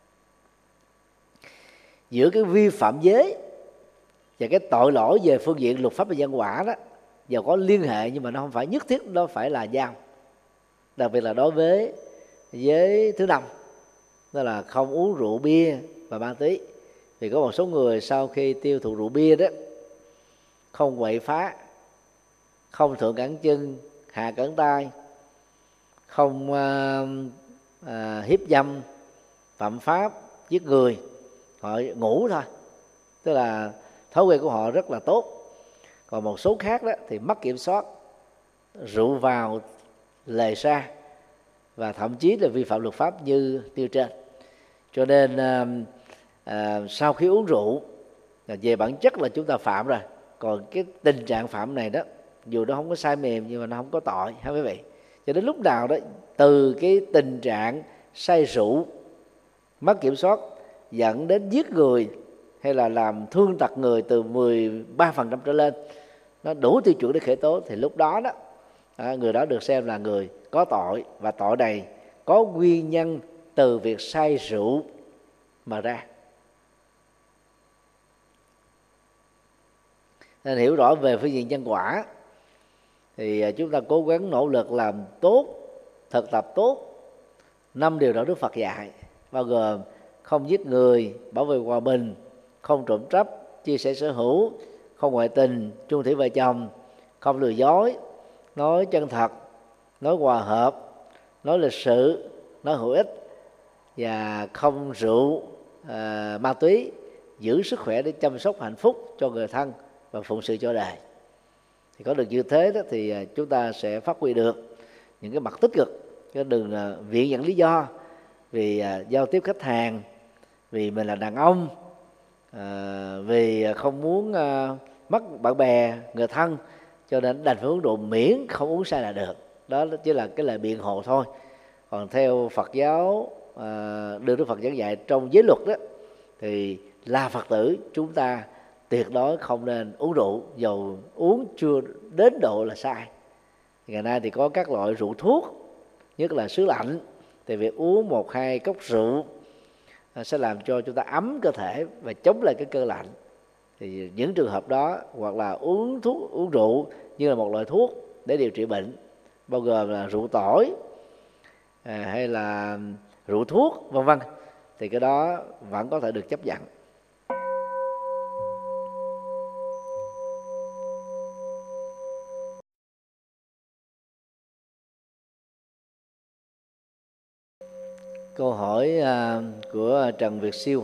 Giữa cái vi phạm giới và cái tội lỗi về phương diện luật pháp và nhân quả đó, dù có liên hệ nhưng mà nó không phải nhất thiết nó phải là dao. Đặc biệt là đối với giới thứ năm, đó là không uống rượu bia và ma túy. Vì có một số người sau khi tiêu thụ rượu bia đó, không quậy phá, không thượng cẳng chân hạ cẳng tay, không hiếp dâm, phạm pháp, giết người, họ ngủ thôi, tức là thói quen của họ rất là tốt. Còn một số khác đó thì mất kiểm soát, rượu vào lề ra, và thậm chí là vi phạm luật pháp như nêu trên. Cho nên sau khi uống rượu, về bản chất là chúng ta phạm rồi. Còn cái tình trạng phạm này đó, dù nó không có sai mềm nhưng mà nó không có tội, ha quý vị. Cho đến lúc nào đó, từ cái tình trạng say rượu, mất kiểm soát dẫn đến giết người hay là làm thương tật người từ 13% trở lên, nó đủ tiêu chuẩn để khởi tố, thì lúc đó đó người đó được xem là người có tội, và tội này có nguyên nhân từ việc say rượu mà ra. Nên hiểu rõ về phương diện nhân quả thì chúng ta cố gắng nỗ lực làm tốt, thực tập tốt 5 điều đạo đức Phật dạy, bao gồm không giết người, bảo vệ hòa bình, không trộm cắp, chia sẻ sở hữu, không ngoại tình, chung thủy vợ chồng, không lừa dối, nói chân thật, nói hòa hợp, nói lịch sự, nói hữu ích, và không rượu, ma túy, giữ sức khỏe để chăm sóc hạnh phúc cho người thân và phụng sự cho đời. Thì có được như thế đó thì chúng ta sẽ phát huy được những cái mặt tích cực, chứ đừng viện dẫn lý do vì giao tiếp khách hàng, vì mình là đàn ông, vì không muốn mất bạn bè người thân, cho nên đành phải uống rượu, miễn không uống sai là được. Đó chỉ là cái lời biện hộ thôi. Còn theo Phật giáo đưa Đức Phật giảng dạy trong giới luật đó, thì là Phật tử chúng ta tuyệt đối không nên uống rượu, dầu uống chưa đến độ là sai. Ngày nay thì có các loại rượu thuốc, nhất là xứ lạnh, thì việc uống 1-2 cốc rượu sẽ làm cho chúng ta ấm cơ thể và chống lại cái cơn lạnh. Thì những trường hợp đó, hoặc là uống rượu như là một loại thuốc để điều trị bệnh, bao gồm là rượu tỏi hay là rượu thuốc vân vân, thì cái đó vẫn có thể được chấp nhận. Câu hỏi của Trần Việt Siêu: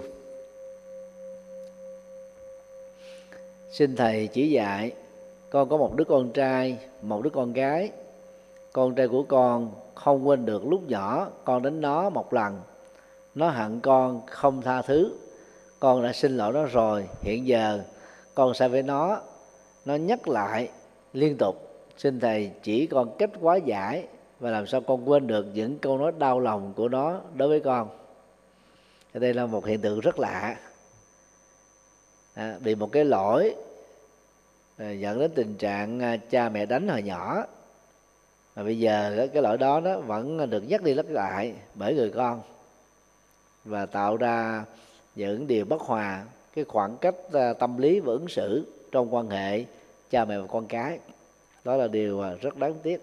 xin thầy chỉ dạy, con có một đứa con trai, một đứa con gái. Con trai của con không quên được lúc nhỏ con đánh nó một lần, nó hận con không tha thứ. Con đã xin lỗi nó rồi, hiện giờ con sai với nó nhắc lại liên tục. Xin thầy chỉ con cách hóa giải và làm sao con quên được những câu nói đau lòng của nó đối với con. Đây là một hiện tượng rất lạ. Bị một cái lỗi dẫn đến tình trạng cha mẹ đánh hồi nhỏ, mà bây giờ cái lỗi đó nó vẫn được nhắc đi nhắc lại bởi người con, và tạo ra những điều bất hòa, cái khoảng cách tâm lý và ứng xử trong quan hệ cha mẹ và con cái. Đó là điều rất đáng tiếc.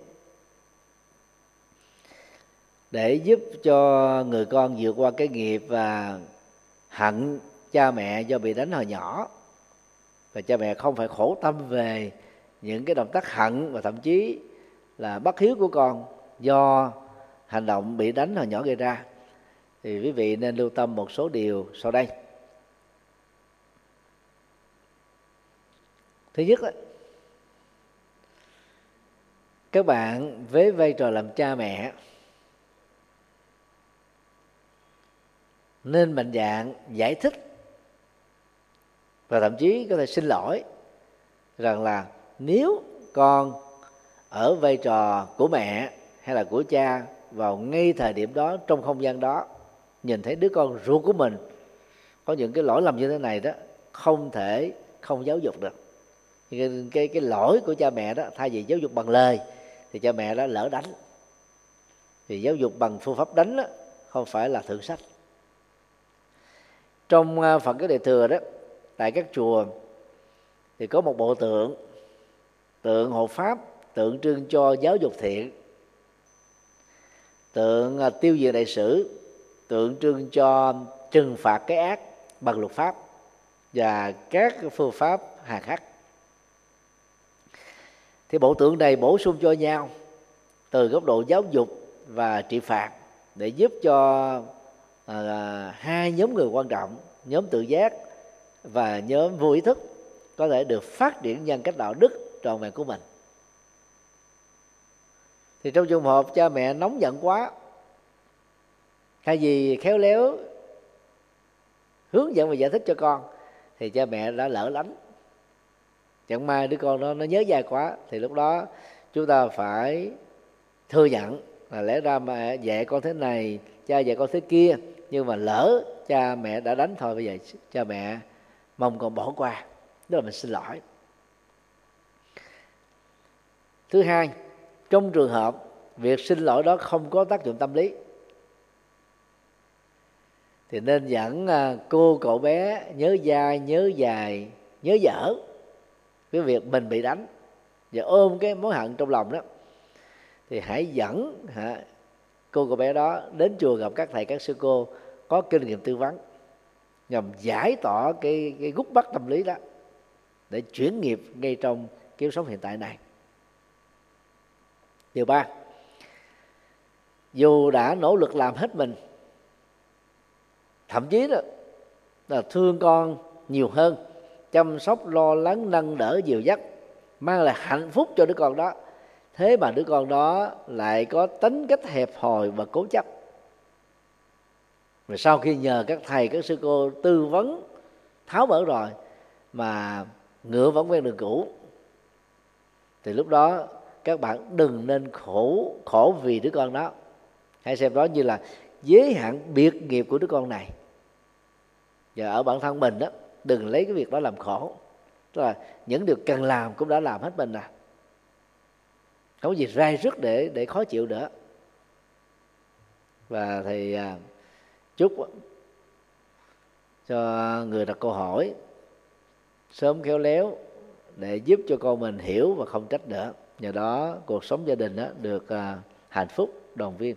Để giúp cho người con vượt qua cái nghiệp và hận cha mẹ do bị đánh hồi nhỏ, và cha mẹ không phải khổ tâm về những cái động tác hận và thậm chí là bất hiếu của con do hành động bị đánh hồi nhỏ gây ra, thì quý vị nên lưu tâm một số điều sau đây. Thứ nhất, các bạn với vai trò làm cha mẹ nên mạnh dạn giải thích và thậm chí có thể xin lỗi rằng là nếu con ở vai trò của mẹ hay là của cha vào ngay thời điểm đó, trong không gian đó, nhìn thấy đứa con ruột của mình có những cái lỗi lầm như thế này đó, không thể không giáo dục được. Cái lỗi của cha mẹ đó, thay vì giáo dục bằng lời thì cha mẹ đã lỡ đánh. Thì giáo dục bằng phương pháp đánh đó, không phải là thượng sách. Trong phần cái Đại Thừa đó, tại các chùa thì có một bộ tượng hộ pháp, tượng trưng cho giáo dục thiện, tượng tiêu diệt đại sử, tượng trưng cho trừng phạt cái ác bằng luật pháp và các phương pháp hà khắc. Thì bộ tượng này bổ sung cho nhau từ góc độ giáo dục và trị phạt, để giúp cho hai nhóm người quan trọng, nhóm tự giác và nhóm vô ý thức, có thể được phát triển nhân cách đạo đức trọn vẹn của mình. Thì trong trường hợp cha mẹ nóng giận quá, thay vì khéo léo hướng dẫn và giải thích cho con, thì cha mẹ đã lỡ lánh. Chẳng may đứa con đó nó nhớ dai quá, thì lúc đó chúng ta phải thừa nhận là lẽ ra mẹ dạy con thế này, cha dạy con thế kia, nhưng mà lỡ cha mẹ đã đánh thôi, bây giờ cha mẹ mong con bỏ qua, đó là mình xin lỗi. Thứ hai, trong trường hợp việc xin lỗi đó không có tác dụng tâm lý, thì nên dẫn cô cậu bé nhớ dai, nhớ dài, nhớ dở cái việc mình bị đánh và ôm cái mối hận trong lòng đó. Thì hãy dẫn cô cậu bé đó đến chùa gặp các thầy các sư cô có kinh nghiệm tư vấn, nhằm giải tỏa cái gút mắt tâm lý đó, để chuyển nghiệp ngay trong kiếp sống hiện tại này. Điều ba, dù đã nỗ lực làm hết mình, thậm chí là thương con nhiều hơn, chăm sóc lo lắng nâng đỡ dìu dắt, mang lại hạnh phúc cho đứa con đó, thế mà đứa con đó lại có tính cách hẹp hòi và cố chấp. Rồi sau khi nhờ các thầy các sư cô tư vấn tháo mở rồi mà ngựa vẫn quen đường cũ, thì lúc đó các bạn đừng nên khổ vì đứa con đó. Hãy xem đó như là giới hạn biệt nghiệp của đứa con này. Và ở bản thân mình đó, đừng lấy cái việc đó làm khổ. Tức là những điều cần làm cũng đã làm hết mình rồi, không có gì rai rứt để khó chịu nữa. Và thầy chúc cho người đặt câu hỏi sớm khéo léo để giúp cho con mình hiểu và không trách nữa. Nhờ đó cuộc sống gia đình được hạnh phúc, đoàn viên.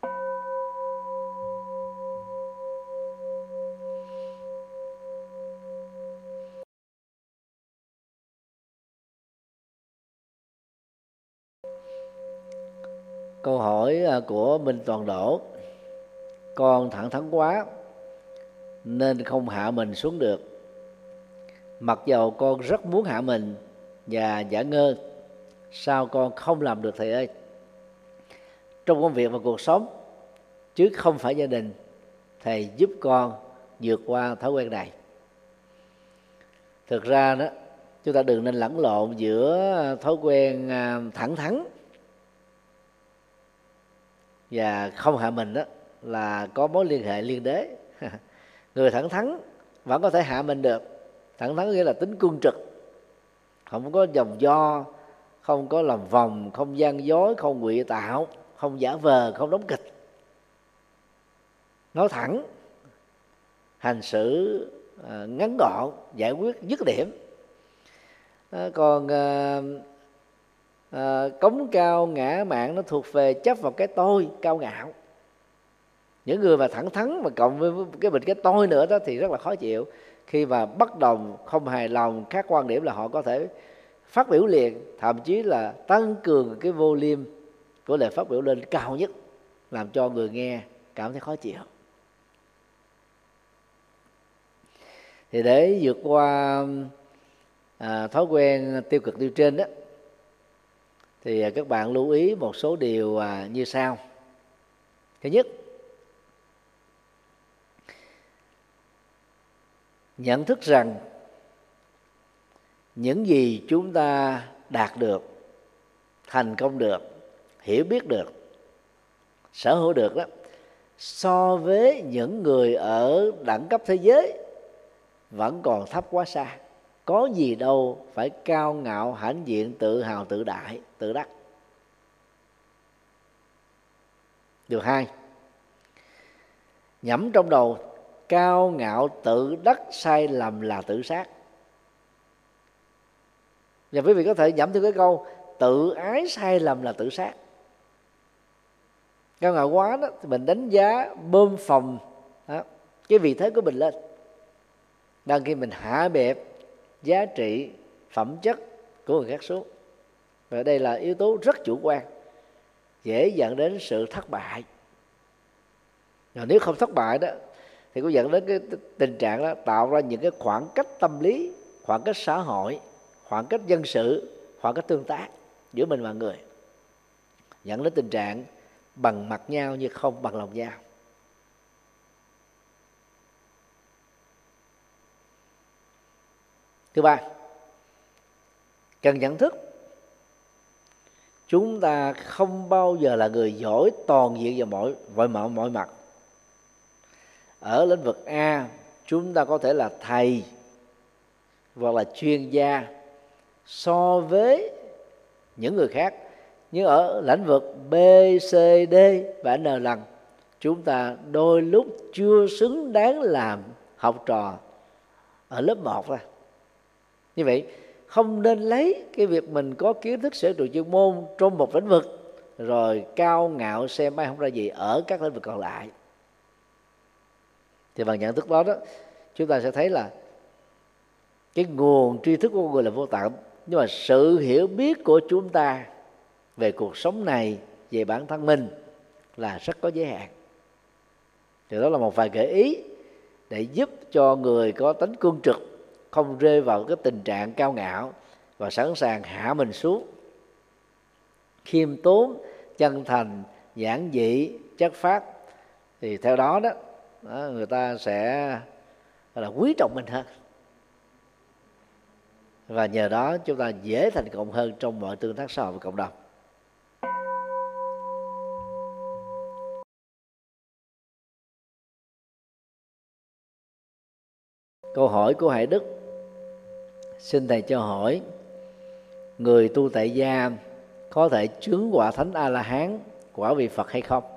Câu hỏi của Minh Toàn Đỗ: con thẳng thắn quá nên không hạ mình xuống được, mặc dầu con rất muốn hạ mình và giả ngơ, sao con không làm được thầy ơi? Trong công việc và cuộc sống chứ không phải gia đình, thầy giúp con vượt qua thói quen này. Thực ra đó, chúng ta đừng nên lẫn lộn giữa thói quen thẳng thắn và không hạ mình, đó là có mối liên hệ liên đới. Người thẳng thắn vẫn có thể hạ mình được. Thẳng thắn nghĩa là tính cương trực, không có vòng vo, không có làm vòng, không gian dối, không ngụy tạo, không giả vờ, không đóng kịch. Nói thẳng, hành xử ngắn gọn, giải quyết dứt điểm. Còn cống cao ngã mạn nó thuộc về chấp vào cái tôi cao ngạo. Những người mà thẳng thắn mà cộng với cái bệnh cái tôi nữa đó thì rất là khó chịu. Khi mà bất đồng, không hài lòng, khác quan điểm là họ có thể phát biểu liền, thậm chí là tăng cường cái volume của lời phát biểu lên cao nhất, làm cho người nghe cảm thấy khó chịu. Thì để vượt qua thói quen tiêu cực nêu trên đó, thì các bạn lưu ý một số điều như sau. Thứ nhất, nhận thức rằng những gì chúng ta đạt được thành công được, hiểu biết được, sở hữu được đó, so với những người ở đẳng cấp thế giới vẫn còn thấp quá xa. Có gì đâu phải cao ngạo hãnh diện, tự hào tự đại tự đắc. Điều hai, nhẩm trong đầu cao ngạo tự đắc sai lầm là tự sát. Và quý vị có thể nhẩm theo cái câu tự ái sai lầm là tự sát. Cao ngạo quá đó thì mình đánh giá bơm phồng đó, cái vị thế của mình lên, đang khi mình hạ bẹp giá trị phẩm chất của người khác xuống. Và đây là yếu tố rất chủ quan, dễ dẫn đến sự thất bại. Và nếu không thất bại đó thì cũng dẫn đến cái tình trạng đó tạo ra những cái khoảng cách tâm lý, khoảng cách xã hội, khoảng cách dân sự, khoảng cách tương tác giữa mình và người, dẫn đến tình trạng bằng mặt nhau nhưng không bằng lòng nhau. Thứ ba, cần nhận thức chúng ta không bao giờ là người giỏi toàn diện vào mọi mặt. Ở lĩnh vực A chúng ta có thể là thầy hoặc là chuyên gia so với những người khác, nhưng ở lĩnh vực B, C, D và N lần chúng ta đôi lúc chưa xứng đáng làm học trò ở lớp 1 thôi. Như vậy không nên lấy cái việc mình có kiến thức sở trường chuyên môn trong một lĩnh vực rồi cao ngạo xem ai không ra gì ở các lĩnh vực còn lại. Thì bằng nhận thức đó chúng ta sẽ thấy là cái nguồn tri thức của con người là vô tận, nhưng mà sự hiểu biết của chúng ta về cuộc sống này, về bản thân mình là rất có giới hạn. Thì đó là một vài gợi ý để giúp cho người có tính cương trực không rơi vào cái tình trạng cao ngạo và sẵn sàng hạ mình xuống, khiêm tốn, chân thành, giản dị, chất phác. Thì theo đó người ta sẽ là quý trọng mình hơn, và nhờ đó chúng ta dễ thành công hơn trong mọi tương tác xã hội và cộng đồng. Câu hỏi của Hải Đức: xin thầy cho hỏi, người tu tại gia có thể chứng quả thánh A-la-hán, quả vị Phật hay không?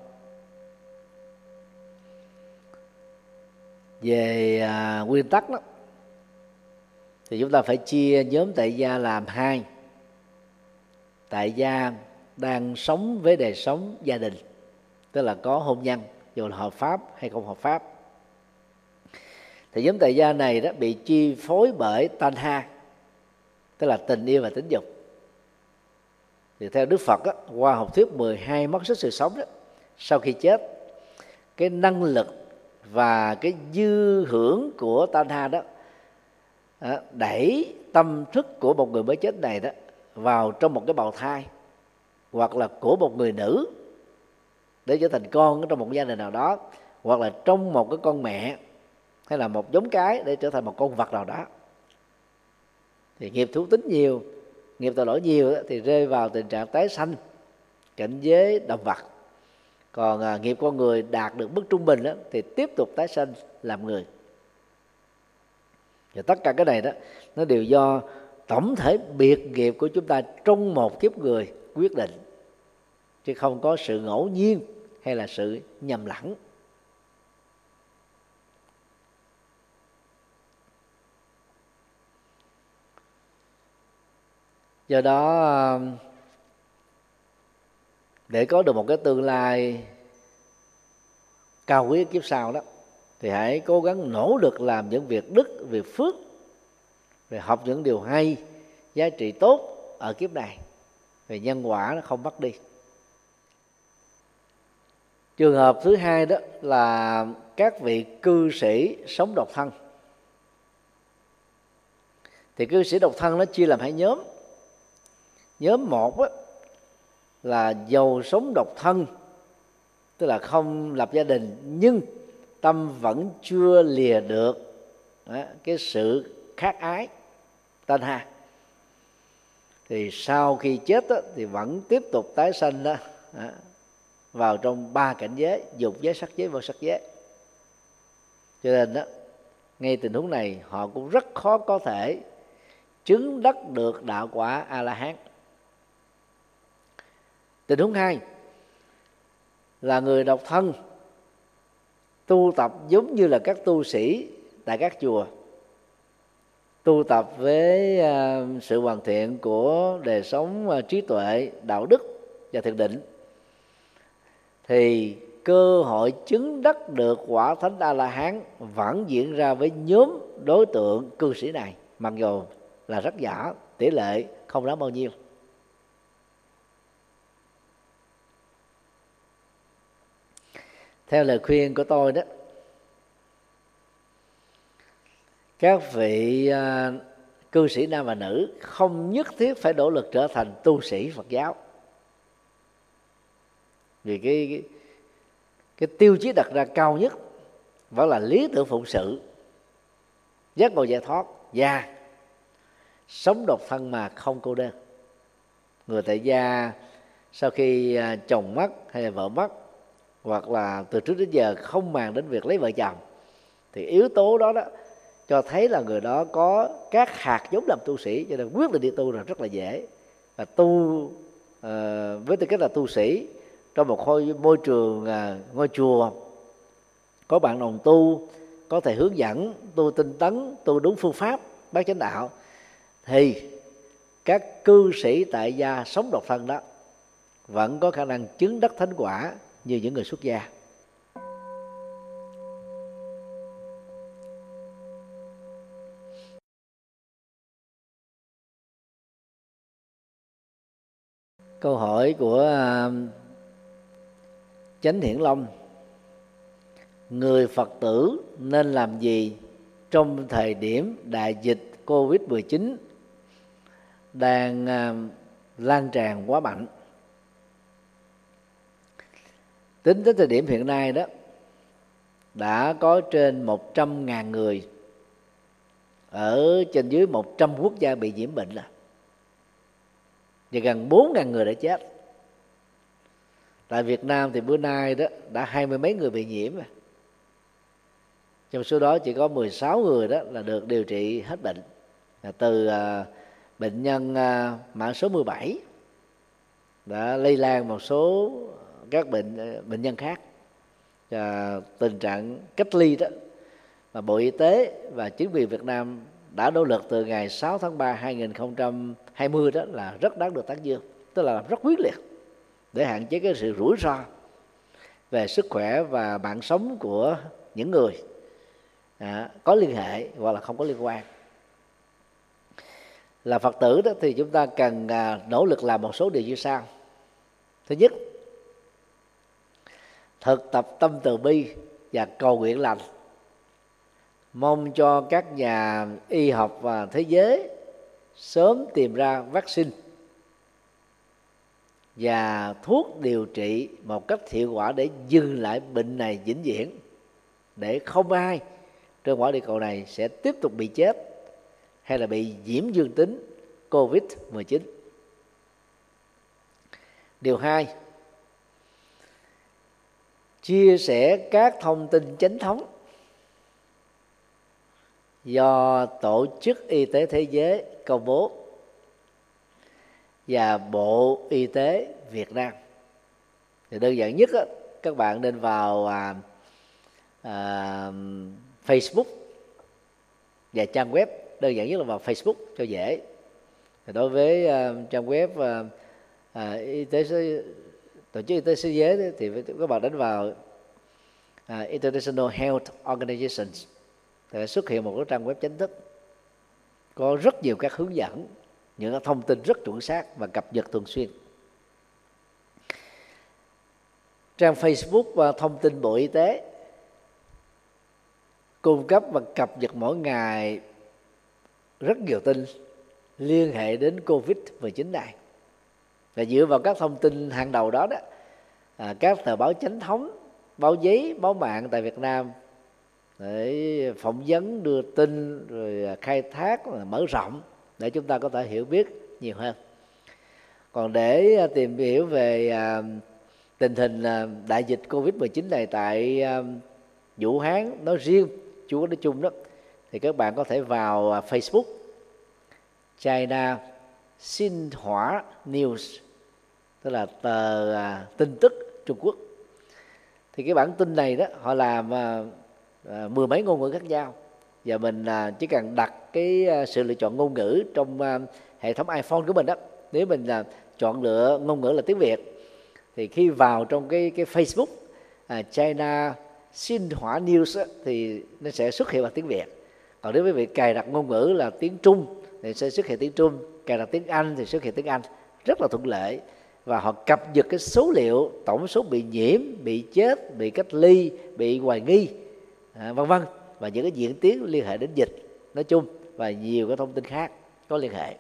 Về nguyên tắc đó thì chúng ta phải chia nhóm tại gia làm hai. Tại gia đang sống với đời sống gia đình, tức là có hôn nhân, dù là hợp pháp hay không hợp pháp. Thì nhóm tại gia này đó bị chi phối bởi tanha, tức là tình yêu và tính dục. Thì theo Đức Phật đó, qua học thuyết 12 mắt xích sự sống đó, sau khi chết, cái năng lực và cái dư hưởng của tanha đó đẩy tâm thức của một người mới chết này đó vào trong một cái bào thai, hoặc là của một người nữ để trở thành con trong một gia đình nào đó, hoặc là trong một cái con mẹ hay là một giống cái để trở thành một con vật nào đó. Thì nghiệp thú tính nhiều, nghiệp tội lỗi nhiều thì rơi vào tình trạng tái sanh cảnh giới động vật. Còn nghiệp con người đạt được mức trung bình thì tiếp tục tái sanh làm người. Và tất cả cái này đó nó đều do tổng thể biệt nghiệp của chúng ta trong một kiếp người quyết định, chứ không có sự ngẫu nhiên hay là sự nhầm lẫn. Do đó để có được một cái tương lai cao quý kiếp sau đó, thì hãy cố gắng nỗ lực làm những việc đức, việc phước, về học những điều hay, giá trị tốt ở kiếp này, vì nhân quả nó không mất đi. Trường hợp thứ hai đó là các vị cư sĩ sống độc thân. Thì cư sĩ độc thân nó chia làm hai nhóm. Nhóm một là giàu sống độc thân, tức là không lập gia đình nhưng tâm vẫn chưa lìa được cái sự khát ái tanha. thì sau khi chết đó, thì vẫn tiếp tục tái sanh đó, vào trong 3 cảnh giới: dục giới, sắc giới, vô sắc giới. Cho nên đó, ngay tình huống này họ cũng rất khó có thể chứng đắc được đạo quả A La Hán. Tình huống 2 là người độc thân tu tập giống như là các tu sĩ tại các chùa, tu tập với sự hoàn thiện của đời sống trí tuệ, đạo đức và thiền định, thì cơ hội chứng đắc được quả thánh A La Hán vẫn diễn ra với nhóm đối tượng cư sĩ này, mặc dù là rất nhỏ, tỷ lệ không đáng bao nhiêu. Theo lời khuyên của tôi đó, các vị cư sĩ nam và nữ không nhất thiết phải nỗ lực trở thành tu sĩ Phật giáo, vì cái tiêu chí đặt ra cao nhất vẫn là lý tưởng phụng sự, giác ngộ giải thoát và sống độc thân mà không cô đơn. Người tại gia sau khi chồng mất hay là vợ mất, hoặc là từ trước đến giờ không màng đến việc lấy vợ chồng, thì yếu tố đó cho thấy là người đó có các hạt giống làm tu sĩ, cho nên quyết định đi tu là rất là dễ. Và tu với tư cách là tu sĩ trong một môi trường ngôi chùa, có bạn đồng tu, có thầy hướng dẫn tu tinh tấn, tu đúng phương pháp bát chánh đạo, thì các cư sĩ tại gia sống độc thân đó vẫn có khả năng chứng đắc thánh quả như những người xuất gia. Câu hỏi của Chánh Hiển Long: người Phật tử nên làm gì trong thời điểm đại dịch Covid-19 đang lan tràn quá mạnh? Tính đến thời điểm hiện nay đó, đã có trên 100.000 người ở trên dưới 100 quốc gia bị nhiễm bệnh rồi, và gần 4.000 người đã chết. Tại Việt Nam thì bữa nay đó đã 20 mấy người bị nhiễm rồi. Trong số đó chỉ có 16 người đó là được điều trị hết bệnh, từ bệnh nhân mã số 17 đã lây lan một số các bệnh nhân khác. Và tình trạng cách ly đó mà Bộ Y tế và chính quyền Việt Nam đã nỗ lực từ ngày 6 tháng 3 2020 đó là rất đáng được tán dương, tức là làm rất quyết liệt để hạn chế cái sự rủi ro về sức khỏe và mạng sống của những người có liên hệ hoặc là không có liên quan. Là Phật tử đó thì chúng ta cần nỗ lực làm một số điều như sau. Thứ nhất, thực tập tâm từ bi và cầu nguyện lành, mong cho các nhà y học và thế giới sớm tìm ra vaccine và thuốc điều trị một cách hiệu quả để dừng lại bệnh này vĩnh viễn, để không ai trên quả địa cầu này sẽ tiếp tục bị chết hay là bị nhiễm dương tính Covid-19. Điều 2, chia sẻ các thông tin chánh thống do Tổ chức Y tế Thế giới công bố và Bộ Y tế Việt Nam. Thì đơn giản nhất á, các bạn nên vào Facebook và trang web. Đơn giản nhất là vào Facebook cho dễ. Thì đối với trang web Tổ chức Y tế Thế giới thì các bạn đánh vào International Health Organizations thì xuất hiện một cái trang web chính thức, có rất nhiều các hướng dẫn, những thông tin rất chuẩn xác và cập nhật thường xuyên. Trang Facebook thông tin Bộ Y tế cung cấp và cập nhật mỗi ngày rất nhiều tin liên hệ đến Covid-19 này. Và dựa vào các thông tin hàng đầu đó, các tờ báo chánh thống, báo giấy, báo mạng tại Việt Nam để phỏng vấn, đưa tin, rồi khai thác, mở rộng để chúng ta có thể hiểu biết nhiều hơn. Còn để tìm hiểu về tình hình đại dịch Covid-19 này tại Vũ Hán nói riêng, Trung Quốc nói chung đó, thì các bạn có thể vào Facebook China Xinhua News, tức là tờ tin tức Trung Quốc. Thì cái bản tin này đó họ làm mười mấy ngôn ngữ khác nhau, và mình chỉ cần đặt cái sự lựa chọn ngôn ngữ trong hệ thống iPhone của mình đó. Nếu mình chọn lựa ngôn ngữ là tiếng Việt, thì khi vào trong cái Facebook China Xinhua News thì nó sẽ xuất hiện bằng tiếng Việt. Còn nếu quý vị cài đặt ngôn ngữ là tiếng Trung thì sẽ xuất hiện tiếng Trung, cài đặt tiếng Anh thì xuất hiện tiếng Anh, rất là thuận lợi. Và họ cập nhật cái số liệu tổng số bị nhiễm, bị chết, bị cách ly, bị hoài nghi, vân vân, và những cái diễn tiến liên hệ đến dịch nói chung, và nhiều cái thông tin khác có liên hệ.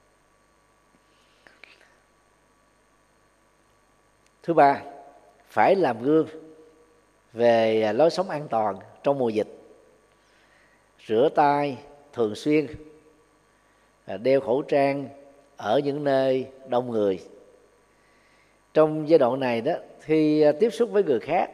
Thứ ba, phải làm gương về lối sống an toàn trong mùa dịch. Rửa tay thường xuyên, đeo khẩu trang ở những nơi đông người. Trong giai đoạn này đó, khi tiếp xúc với người khác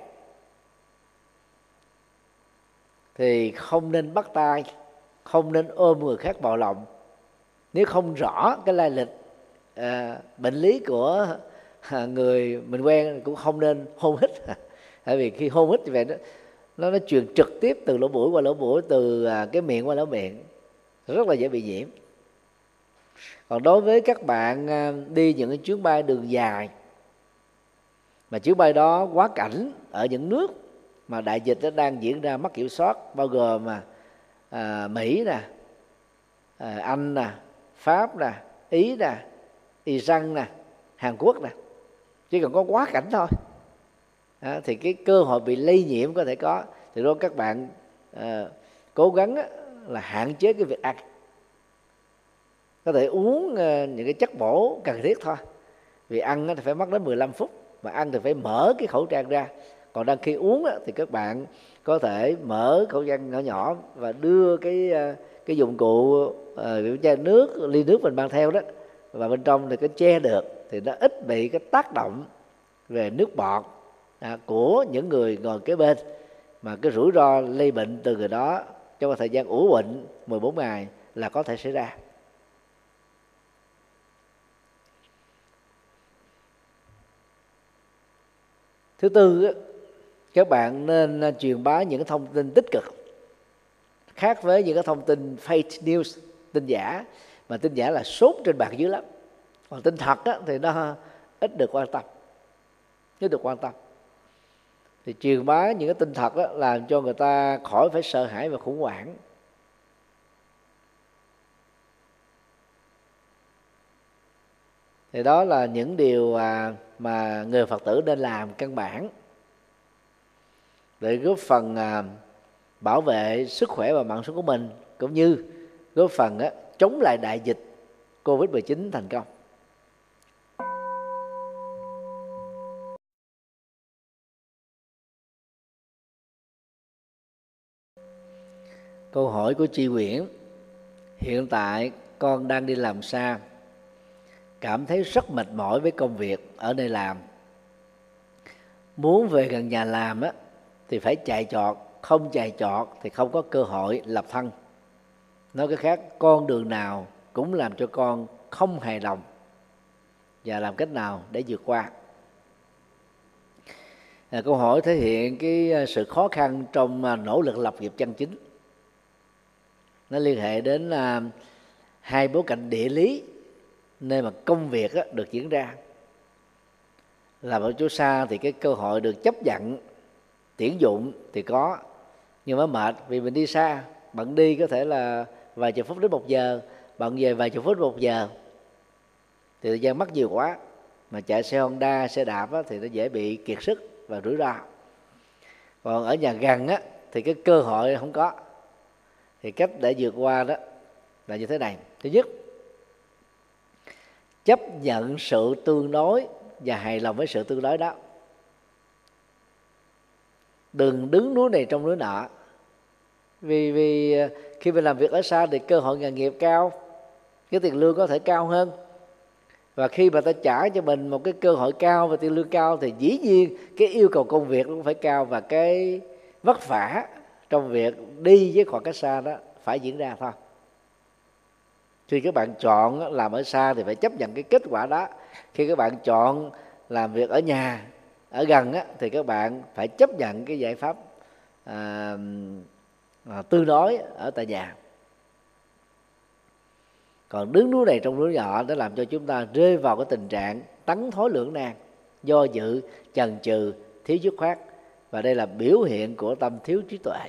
thì không nên bắt tay, không nên ôm người khác vào lòng. Nếu không rõ cái lai lịch bệnh lý của người mình quen cũng không nên hôn hít. Tại vì khi hôn hít như vậy nó truyền trực tiếp từ lỗ mũi qua lỗ mũi, từ cái miệng qua lỗ miệng, rất là dễ bị nhiễm. Còn đối với các bạn đi những cái chuyến bay đường dài, mà chuyến bay đó quá cảnh ở những nước mà đại dịch nó đang diễn ra mất kiểm soát, bao gồm Mỹ nè, Anh nè, Pháp nè, Ý nè, Iran nè, Hàn Quốc nè, chỉ cần có quá cảnh thôi thì cái cơ hội bị lây nhiễm có thể có. Thì đó các bạn cố gắng là hạn chế cái việc ăn, có thể uống những cái chất bổ cần thiết thôi. Vì ăn thì phải mất đến 15 phút, mà ăn thì phải mở cái khẩu trang ra. Còn đang khi uống thì các bạn có thể mở khẩu trang nhỏ nhỏ và đưa cái dụng cụ chai nước, ly nước mình mang theo đó, và bên trong thì cái che được, thì nó ít bị cái tác động về nước bọt của những người ngồi kế bên, mà cái rủi ro lây bệnh từ người đó trong thời gian ủ bệnh 14 ngày là có thể xảy ra. Thứ tư, các bạn nên truyền bá những thông tin tích cực, khác với những cái thông tin fake news, tin giả. Mà tin giả là sốt trên bàn dưới lắm, còn tin thật thì nó ít được quan tâm. Thì truyền bá những cái tin thật làm cho người ta khỏi phải sợ hãi và khủng hoảng. Thì đó là những điều mà người Phật tử nên làm căn bản để góp phần bảo vệ sức khỏe và mạng sống của mình, cũng như góp phần chống lại đại dịch Covid-19 thành công. Câu hỏi của chị Nguyễn: hiện tại con đang đi làm xa, cảm thấy rất mệt mỏi với công việc ở nơi làm. Muốn về gần nhà làm thì phải chạy trọt, không chạy trọt thì không có cơ hội lập thân. Nói cách khác, con đường nào cũng làm cho con không hài lòng, và làm cách nào để vượt qua? Câu hỏi thể hiện cái sự khó khăn trong nỗ lực lập nghiệp chân chính. Nó liên hệ đến hai bối cảnh địa lý nơi mà công việc được diễn ra. Làm ở chỗ xa thì cái cơ hội được chấp nhận tuyển dụng thì có, nhưng mà mệt vì mình đi xa. Bạn đi có thể là vài chục phút đến 1 giờ, bạn về vài chục phút đến 1 giờ, thì thời gian mất nhiều quá. Mà chạy xe Honda, xe đạp thì nó dễ bị kiệt sức và rủi ro. Còn ở nhà gần thì cái cơ hội không có. Thì cách để vượt qua đó là như thế này. Thứ nhất, chấp nhận sự tương đối và hài lòng với sự tương đối đó. Đừng đứng núi này trong núi nọ. Vì khi mình làm việc ở xa thì cơ hội nghề nghiệp cao, cái tiền lương có thể cao hơn, Và khi mà ta trả cho mình một cái cơ hội cao và tiền lương cao thì dĩ nhiên cái yêu cầu công việc nó cũng phải cao, và cái vất vả trong việc đi với khoảng cách xa đó phải diễn ra thôi. Khi các bạn chọn làm ở xa thì phải chấp nhận cái kết quả đó. Khi các bạn chọn làm việc ở nhà, ở gần thì các bạn phải chấp nhận cái giải pháp tương đối ở tại nhà. Còn đứng núi này trong núi nhỏ đã làm cho chúng ta rơi vào cái tình trạng tấn thối lưỡng nan, do dự, chần chừ, thiếu dứt khoát, và đây là biểu hiện của tâm thiếu trí tuệ.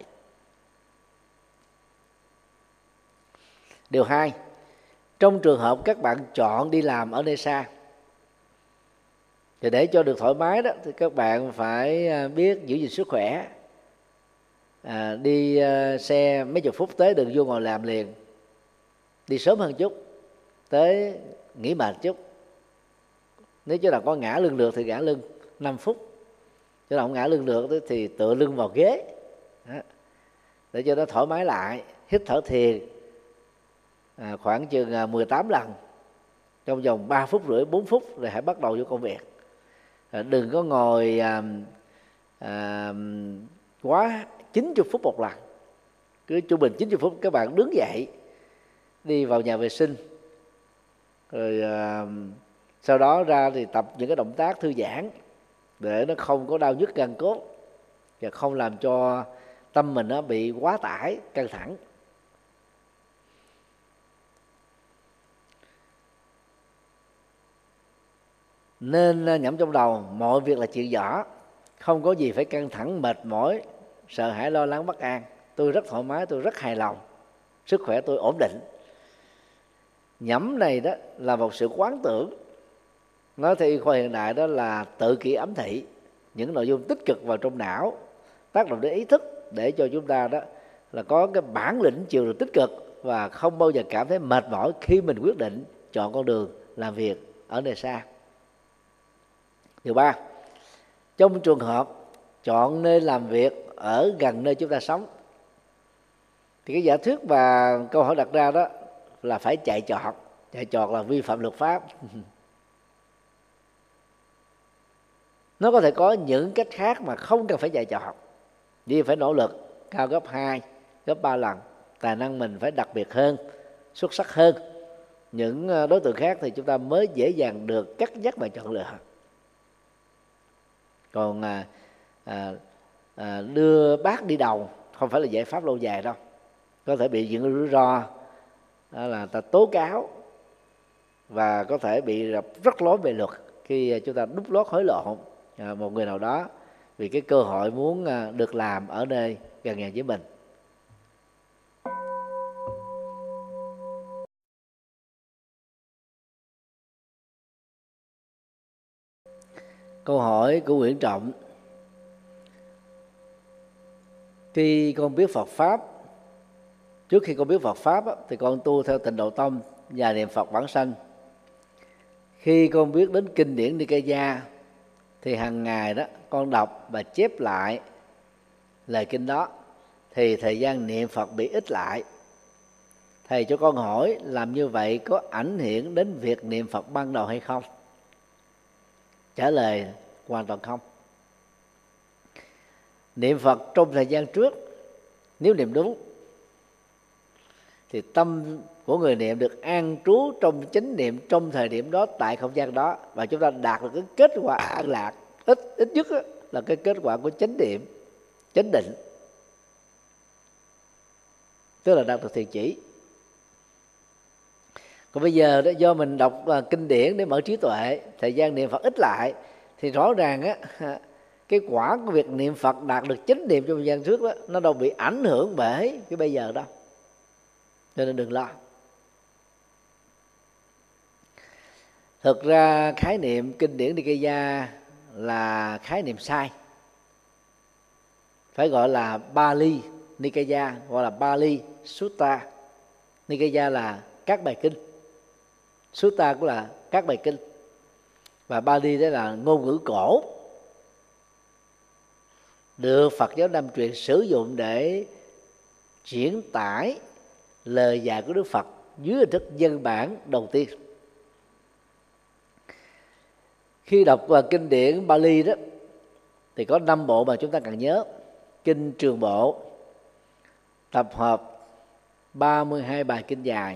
Điều 2, trong trường hợp các bạn chọn đi làm ở nơi xa thì để cho được thoải mái đó thì các bạn phải biết giữ gìn sức khỏe, đi xe mấy chục phút tới, đừng vô ngồi làm liền, đi sớm hơn chút, tới nghỉ mệt chút. Nếu chứ là có ngã lưng được thì ngã lưng 5 phút, chứ là không ngã lưng được thì tựa lưng vào ghế để cho nó thoải mái lại. Hít thở thiền khoảng chừng 18 lần trong vòng 3 phút rưỡi 4 phút rồi hãy bắt đầu vô công việc. Đừng có ngồi quá 90 phút một lần. Cứ trung bình 90 phút các bạn đứng dậy đi vào nhà vệ sinh, rồi sau đó ra thì tập những cái động tác thư giãn để nó không có đau nhức gân cốt và không làm cho tâm mình nó bị quá tải, căng thẳng. Nên nhẩm trong đầu mọi việc là chuyện nhỏ, không có gì phải căng thẳng, mệt mỏi, sợ hãi, lo lắng, bất an. Tôi rất thoải mái, tôi rất hài lòng, sức khỏe tôi ổn định. Nhẩm này đó là một sự quán tưởng, nói theo y khoa hiện đại đó là tự kỷ ám thị, những nội dung tích cực vào trong não, tác động đến ý thức để cho chúng ta đó là có cái bản lĩnh chịu được tích cực và không bao giờ cảm thấy mệt mỏi khi mình quyết định chọn con đường làm việc ở nơi xa. Điều 3, trong trường hợp chọn nơi làm việc ở gần nơi chúng ta sống thì cái giả thuyết và câu hỏi đặt ra đó là phải chạy trọt. Chạy trọt là vi phạm luật pháp. Nó có thể có những cách khác mà không cần phải chạy trọt, nhưng phải nỗ lực cao gấp 2, gấp 3 lần. Tài năng mình phải đặc biệt hơn, xuất sắc hơn những đối tượng khác thì chúng ta mới dễ dàng được cắt dắt và chọn lựa. Còn đưa bác đi đầu không phải là giải pháp lâu dài đâu. Có thể bị những rủi ro là ta tố cáo và có thể bị rắc rối về luật khi chúng ta đút lót hối lộ một người nào đó vì cái cơ hội muốn được làm ở nơi gần nhà với mình. Câu hỏi của Nguyễn Trọng: khi con biết Phật Pháp, trước khi con biết Phật Pháp thì con tu theo Tịnh Độ Tông và niệm Phật vãng sanh. Khi con biết đến kinh điển Nikaya thì hàng ngày đó con đọc và chép lại lời kinh đó, thì thời gian niệm Phật bị ít lại. Thầy cho con hỏi làm như vậy có ảnh hưởng đến việc niệm Phật ban đầu hay không? Trả lời hoàn toàn không. Niệm Phật trong thời gian trước nếu niệm đúng thì tâm của người niệm được an trú trong chánh niệm trong thời điểm đó, tại không gian đó, và chúng ta đạt được cái kết quả an lạc ít nhất là cái kết quả của chánh niệm, chánh định, tức là đạt được thiền chỉ. Còn bây giờ đó, do mình đọc kinh điển để mở trí tuệ, thời gian niệm Phật ít lại, thì rõ ràng cái quả của việc niệm Phật đạt được chánh niệm trong thời gian trước đó, nó đâu bị ảnh hưởng bởi cái bây giờ đâu, cho nên đừng lo. Thực ra khái niệm kinh điển Nikaya là khái niệm sai, phải gọi là Bali Nikaya, gọi là Bali Sutta. Nikaya là các bài kinh, Sutta cũng là các bài kinh, và Bali đó là ngôn ngữ cổ được Phật giáo Nam truyền sử dụng để chuyển tải lời dạy của Đức Phật dưới hình thức dân bản đầu tiên. Khi đọc kinh điển Bali đó thì có 5 bộ mà chúng ta cần nhớ. Kinh Trường Bộ tập hợp 32 bài kinh dài.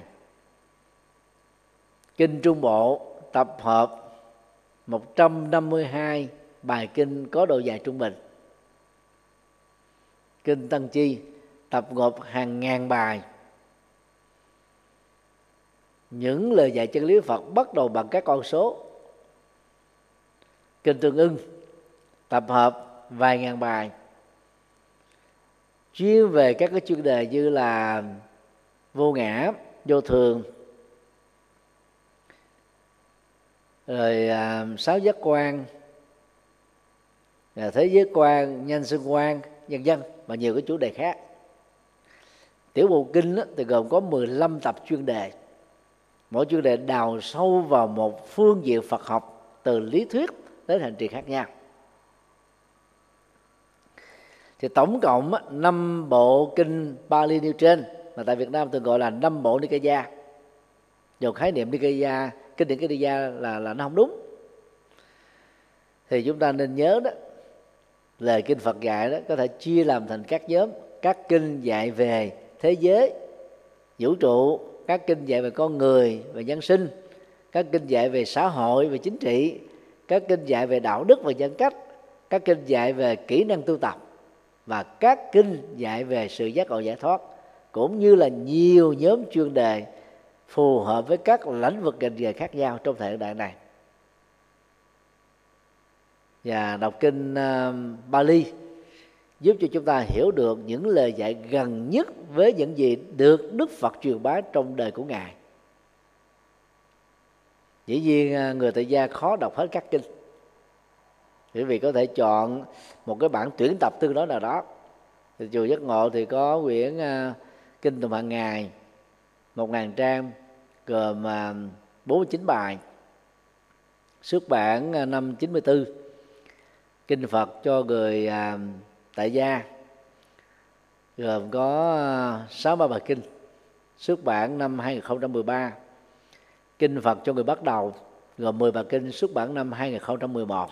Kinh Trung Bộ tập hợp 152 bài kinh có độ dài trung bình. Kinh Tăng Chi tập gộp hàng ngàn bài. Những lời dạy chân lý Phật bắt đầu bằng các con số. Kinh Tương Ưng tập hợp vài ngàn bài, chuyên về các cái chuyên đề như là vô ngã, vô thường, rồi sáu giác quan, thế giới quan, nhân sinh quan, vân vân, và nhiều cái chủ đề khác. Tiểu bộ kinh thì gồm có 15 tập chuyên đề. Mỗi chuyên đề đào sâu vào một phương diện Phật học, từ lý thuyết đến hành trì khác nhau. Thì tổng cộng 5 bộ kinh Pali nêu trên, mà tại Việt Nam thường gọi là 5 bộ Nikaya. Dù khái niệm Nikaya, kinh điển Nikaya là nó không đúng. Thì chúng ta nên nhớ đó, lời kinh Phật dạy đó có thể chia làm thành các nhóm. Các kinh dạy về thế giới, vũ trụ, các kinh dạy về con người, về nhân sinh, các kinh dạy về xã hội, về chính trị, các kinh dạy về đạo đức và nhân cách, các kinh dạy về kỹ năng tu tập, và các kinh dạy về sự giác ngộ giải thoát, cũng như là nhiều nhóm chuyên đề phù hợp với các lĩnh vực ngành nghề khác nhau trong thời đại này. Và đọc kinh Bali giúp cho chúng ta hiểu được những lời dạy gần nhất với những gì được Đức Phật truyền bá trong đời của Ngài. Dĩ nhiên người tại gia khó đọc hết các kinh, bởi vì có thể chọn một cái bản tuyển tập tương đối nào đó. Thì chùa Giác Ngộ thì có quyển Kinh Tùng Hàng Ngày 1000 trang, gồm 49 bài, xuất bản năm 94. Kinh Phật cho người tại gia gồm có 63 bài kinh, xuất bản năm 2013. Kinh Phật cho người bắt đầu gồm 10 bài kinh, xuất bản năm 2011.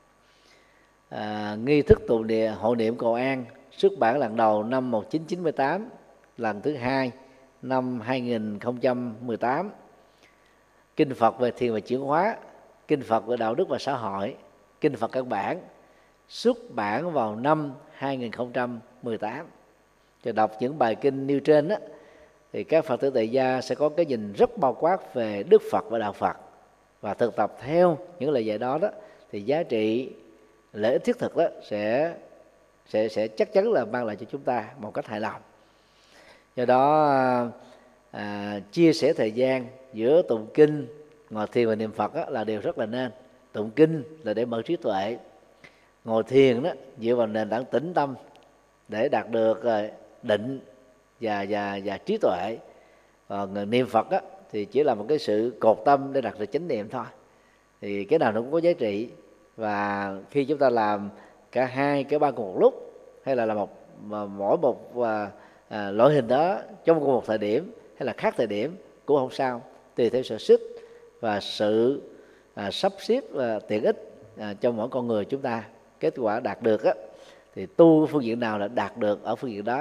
Nghi thức tụng niệm hộ niệm cầu an, xuất bản lần đầu năm 1998, lần thứ hai năm 2018. Kinh Phật về thiền và chuyển hóa, Kinh Phật về đạo đức và xã hội, Kinh Phật căn bản, xuất bản vào năm 2018. Thì đọc những bài kinh nêu trên á, thì các Phật tử tại gia sẽ có cái nhìn rất bao quát về Đức Phật và đạo Phật, và thực tập theo những lời dạy đó thì giá trị lợi ích thiết thực đó sẽ chắc chắn là mang lại cho chúng ta một cách hài lòng. Do đó chia sẻ thời gian giữa tụng kinh, ngồi thiền và niệm Phật là điều rất là nên. Tụng kinh là để mở trí tuệ, ngồi thiền đó dựa vào nền tảng tĩnh tâm để đạt được định và trí tuệ. Còn niệm Phật thì chỉ là một cái sự cột tâm để đạt được chánh niệm thôi. Thì cái nào nó cũng có giá trị, và khi chúng ta làm cả hai, cả ba cùng một lúc, hay là mỗi một loại hình đó trong cùng một thời điểm hay là khác thời điểm cũng không sao, tùy theo sở thích và sự sắp xếp tiện ích cho mỗi con người chúng ta. Kết quả đạt được thì tu phương diện nào là đạt được ở phương diện đó.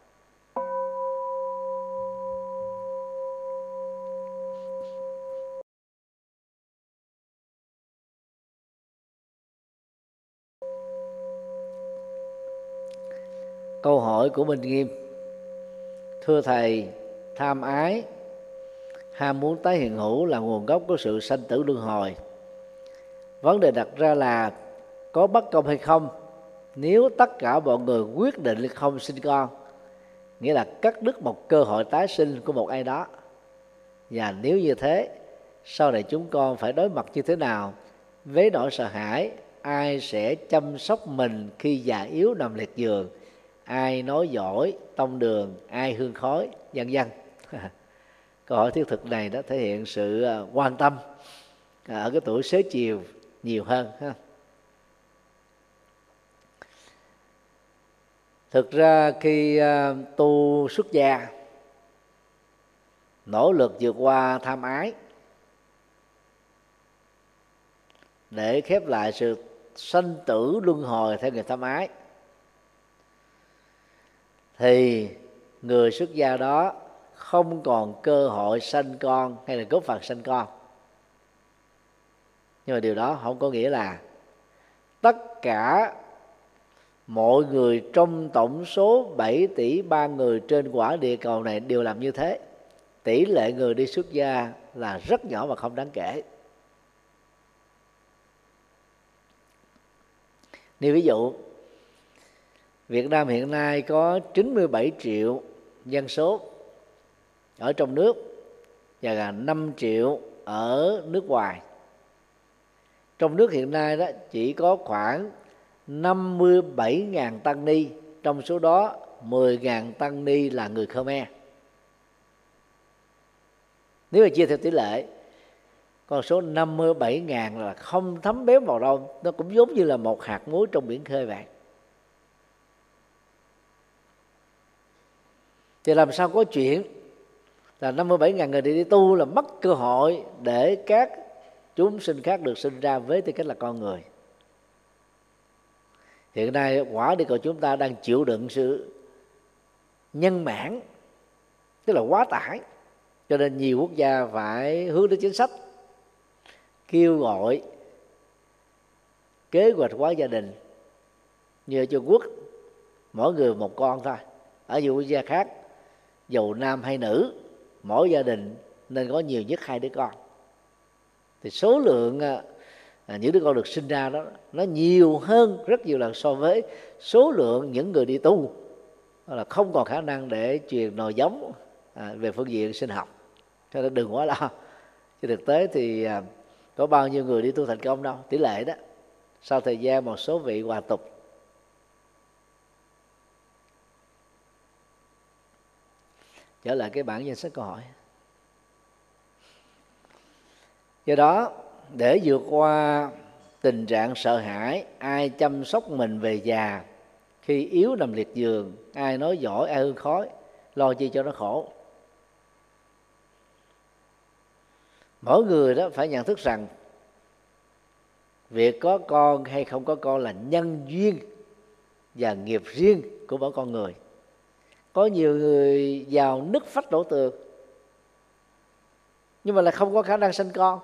Câu hỏi của Minh Nghiêm: thưa thầy, tham ái, ham muốn tái hiện hữu là nguồn gốc của sự sanh tử luân hồi. Vấn đề đặt ra là có bất công hay không nếu tất cả mọi người quyết định không sinh con, nghĩa là cắt đứt một cơ hội tái sinh của một ai đó. Và nếu như thế, sau này chúng con phải đối mặt như thế nào với nỗi sợ hãi ai sẽ chăm sóc mình khi già yếu nằm liệt giường, ai nói giỏi tông đường, ai hương khói, vân vân. Câu hỏi thiết thực này nó thể hiện sự quan tâm ở cái tuổi xế chiều nhiều hơn. Thực ra khi tu xuất gia, nỗ lực vượt qua tham ái để khép lại sự sanh tử luân hồi theo nghiệp tham ái, thì người xuất gia đó không còn cơ hội sanh con hay là góp phần sanh con. Nhưng mà điều đó không có nghĩa là tất cả mọi người trong tổng số 7 tỷ 3 người trên quả địa cầu này đều làm như thế. Tỷ lệ người đi xuất gia là rất nhỏ và không đáng kể. Như ví dụ, Việt Nam hiện nay có 97 triệu dân số ở trong nước và gần 5 triệu ở nước ngoài. Trong nước hiện nay đó chỉ có khoảng 57.000 tăng ni, trong số đó 10.000 tăng ni là người Khmer. Nếu mà chia theo tỷ lệ, con số 57.000 là không thấm béo vào đâu, nó cũng giống như là một hạt muối trong biển khơi vậy. Thì làm sao có chuyện là 57.000 người đi tu là mất cơ hội để các chúng sinh khác được sinh ra với tư cách là con người. Hiện nay quả địa cầu chúng ta đang chịu đựng sự nhân mãn, tức là quá tải, cho nên nhiều quốc gia phải hướng đến chính sách kêu gọi kế hoạch hóa gia đình. Như ở Trung Quốc, mỗi người một con thôi. Ở nhiều quốc gia khác, dầu nam hay nữ, mỗi gia đình nên có nhiều nhất 2 đứa con. Thì số lượng những đứa con được sinh ra đó nó nhiều hơn rất nhiều lần so với số lượng những người đi tu, là không còn khả năng để truyền nòi giống về phương diện sinh học. Cho nên đừng quá lo. Trên thực tế thì có bao nhiêu người đi tu thành công đâu, tỷ lệ đó. Sau thời gian một số vị hòa tục. Trở lại cái bảng danh sách câu hỏi. Do đó, để vượt qua tình trạng sợ hãi ai chăm sóc mình về già, khi yếu nằm liệt giường, ai nói giỏi ai hương khói, lo chi cho nó khổ. Mỗi người đó phải nhận thức rằng việc có con hay không có con là nhân duyên và nghiệp riêng của mỗi con người. Có nhiều người giàu nứt vách đổ tường, nhưng mà lại không có khả năng sinh con.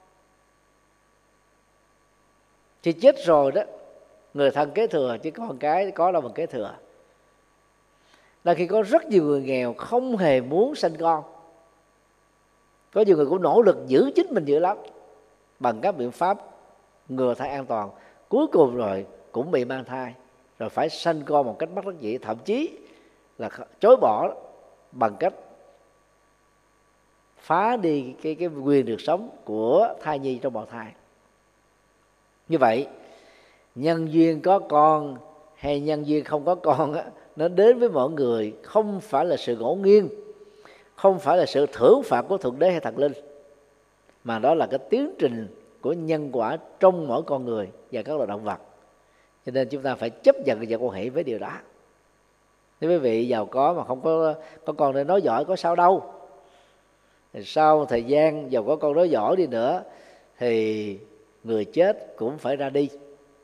Thì chết rồi đó, người thân kế thừa, chứ con cái có đâu mà kế thừa. Là khi có rất nhiều người nghèo không hề muốn sinh con, có nhiều người cũng nỗ lực giữ chính mình dữ lắm bằng các biện pháp ngừa thai an toàn, cuối cùng rồi cũng bị mang thai, rồi phải sanh con một cách bất đắc dĩ, thậm chí là chối bỏ bằng cách phá đi cái quyền được sống của thai nhi trong bào thai. Như vậy, nhân duyên có con hay nhân duyên không có con á, nó đến với mọi người không phải là sự ngẫu nhiên, không phải là sự thưởng phạt của Thượng Đế hay Thần Linh, mà đó là cái tiến trình của nhân quả trong mỗi con người và các loài động vật. Cho nên chúng ta phải chấp nhận và quan hệ với điều đó. Nếu quý vị giàu có mà không có con để nói giỏi có sao đâu. Sau thời gian giàu có con nói giỏi đi nữa thì người chết cũng phải ra đi,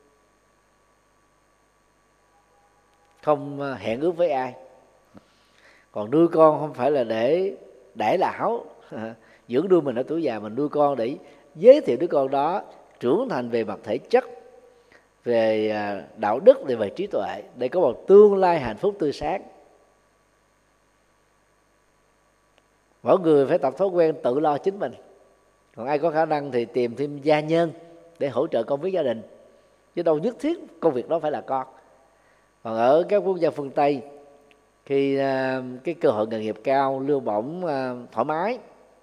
không hẹn ước với ai. Còn nuôi con không phải là để đãi lão dưỡng nuôi mình ở tuổi già, mình nuôi con để giới thiệu đứa con đó trưởng thành về mặt thể chất, về đạo đức, về trí tuệ, để có một tương lai hạnh phúc tươi sáng. Mỗi người phải tập thói quen tự lo chính mình. Còn ai có khả năng thì tìm thêm gia nhân để hỗ trợ công việc gia đình, chứ đâu nhất thiết công việc đó phải là con. Còn ở các quốc gia phương Tây, khi cái cơ hội nghề nghiệp cao, lương bổng thoải mái,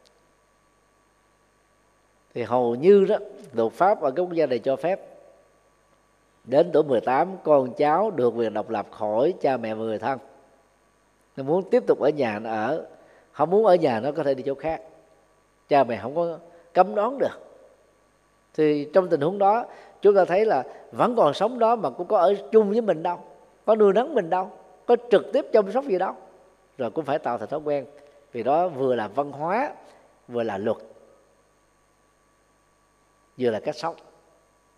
thì hầu như đó luật pháp ở các quốc gia này cho phép đến tuổi 18 con cháu được quyền độc lập khỏi cha mẹ và người thân. Nếu muốn tiếp tục ở nhà nó ở, không muốn ở nhà nó có thể đi chỗ khác, cha mẹ không có cấm đoán được. Thì trong tình huống đó chúng ta thấy là vẫn còn sống đó mà cũng có ở chung với mình đâu, có nuôi nấng mình đâu, có trực tiếp chăm sóc gì đâu. Rồi cũng phải tạo thành thói quen, vì đó vừa là văn hóa, vừa là luật, vừa là cách sống.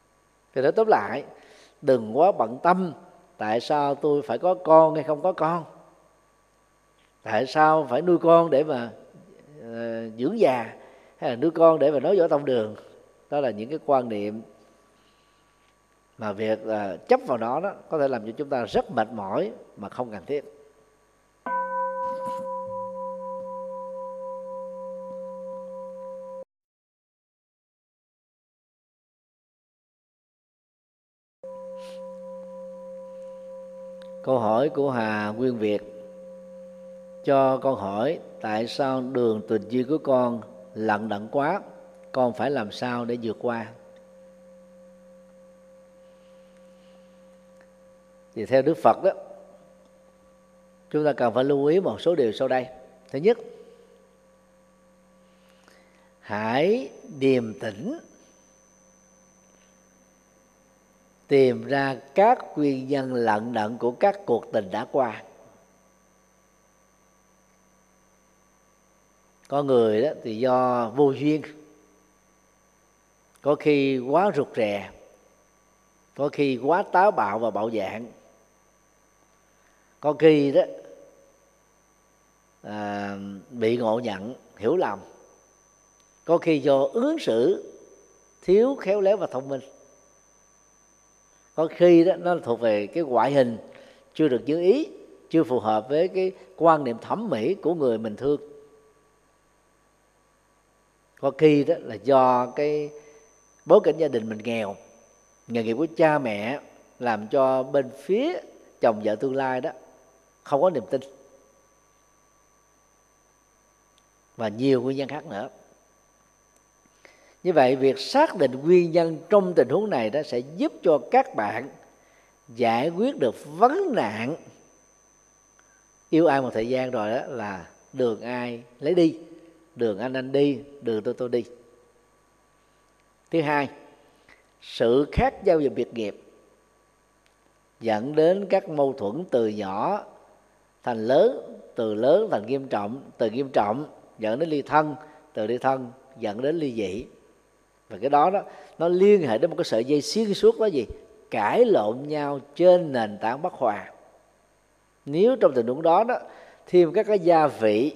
Thì nói tóm lại, đừng quá bận tâm tại sao tôi phải có con hay không có con, tại sao phải nuôi con để mà dưỡng già, hay là nuôi con để mà nói dõi tông đường. Đó là những cái quan niệm mà việc chấp vào đó có thể làm cho chúng ta rất mệt mỏi mà không cần thiết. Câu hỏi của Hà Nguyên Việt cho con hỏi: tại sao đường tình duyên của con lận đận quá, con phải làm sao để vượt qua? Thì theo Đức Phật đó, chúng ta cần phải lưu ý một số điều sau đây. Thứ nhất, hãy điềm tĩnh tìm ra các nguyên nhân lận đận của các cuộc tình đã qua. Có người đó thì do vô duyên, có khi quá rụt rè, có khi quá táo bạo và bạo dạn, có khi đó bị ngộ nhận, hiểu lầm, có khi do ứng xử thiếu khéo léo và thông minh, có khi đó nó thuộc về cái ngoại hình chưa được như ý, chưa phù hợp với cái quan niệm thẩm mỹ của người mình thương, có khi đó là do cái bối cảnh gia đình mình nghèo, nghề nghiệp của cha mẹ làm cho bên phía chồng vợ tương lai đó không có niềm tin, và nhiều nguyên nhân khác nữa. Như vậy, việc xác định nguyên nhân trong tình huống này đó sẽ giúp cho các bạn giải quyết được vấn nạn yêu ai một thời gian rồi đó là đường ai lấy đi, đường anh đi, đường tôi đi. Thứ hai, sự khác nhau về việc nghiệp dẫn đến các mâu thuẫn từ nhỏ thành lớn, từ lớn thành nghiêm trọng, từ nghiêm trọng dẫn đến ly thân, từ ly thân dẫn đến ly dị. Và cái đó nó liên hệ đến một cái sợi dây xuyên suốt, đó gì? Cãi lộn nhau trên nền tảng bất hòa. Nếu trong tình huống đó thêm các cái gia vị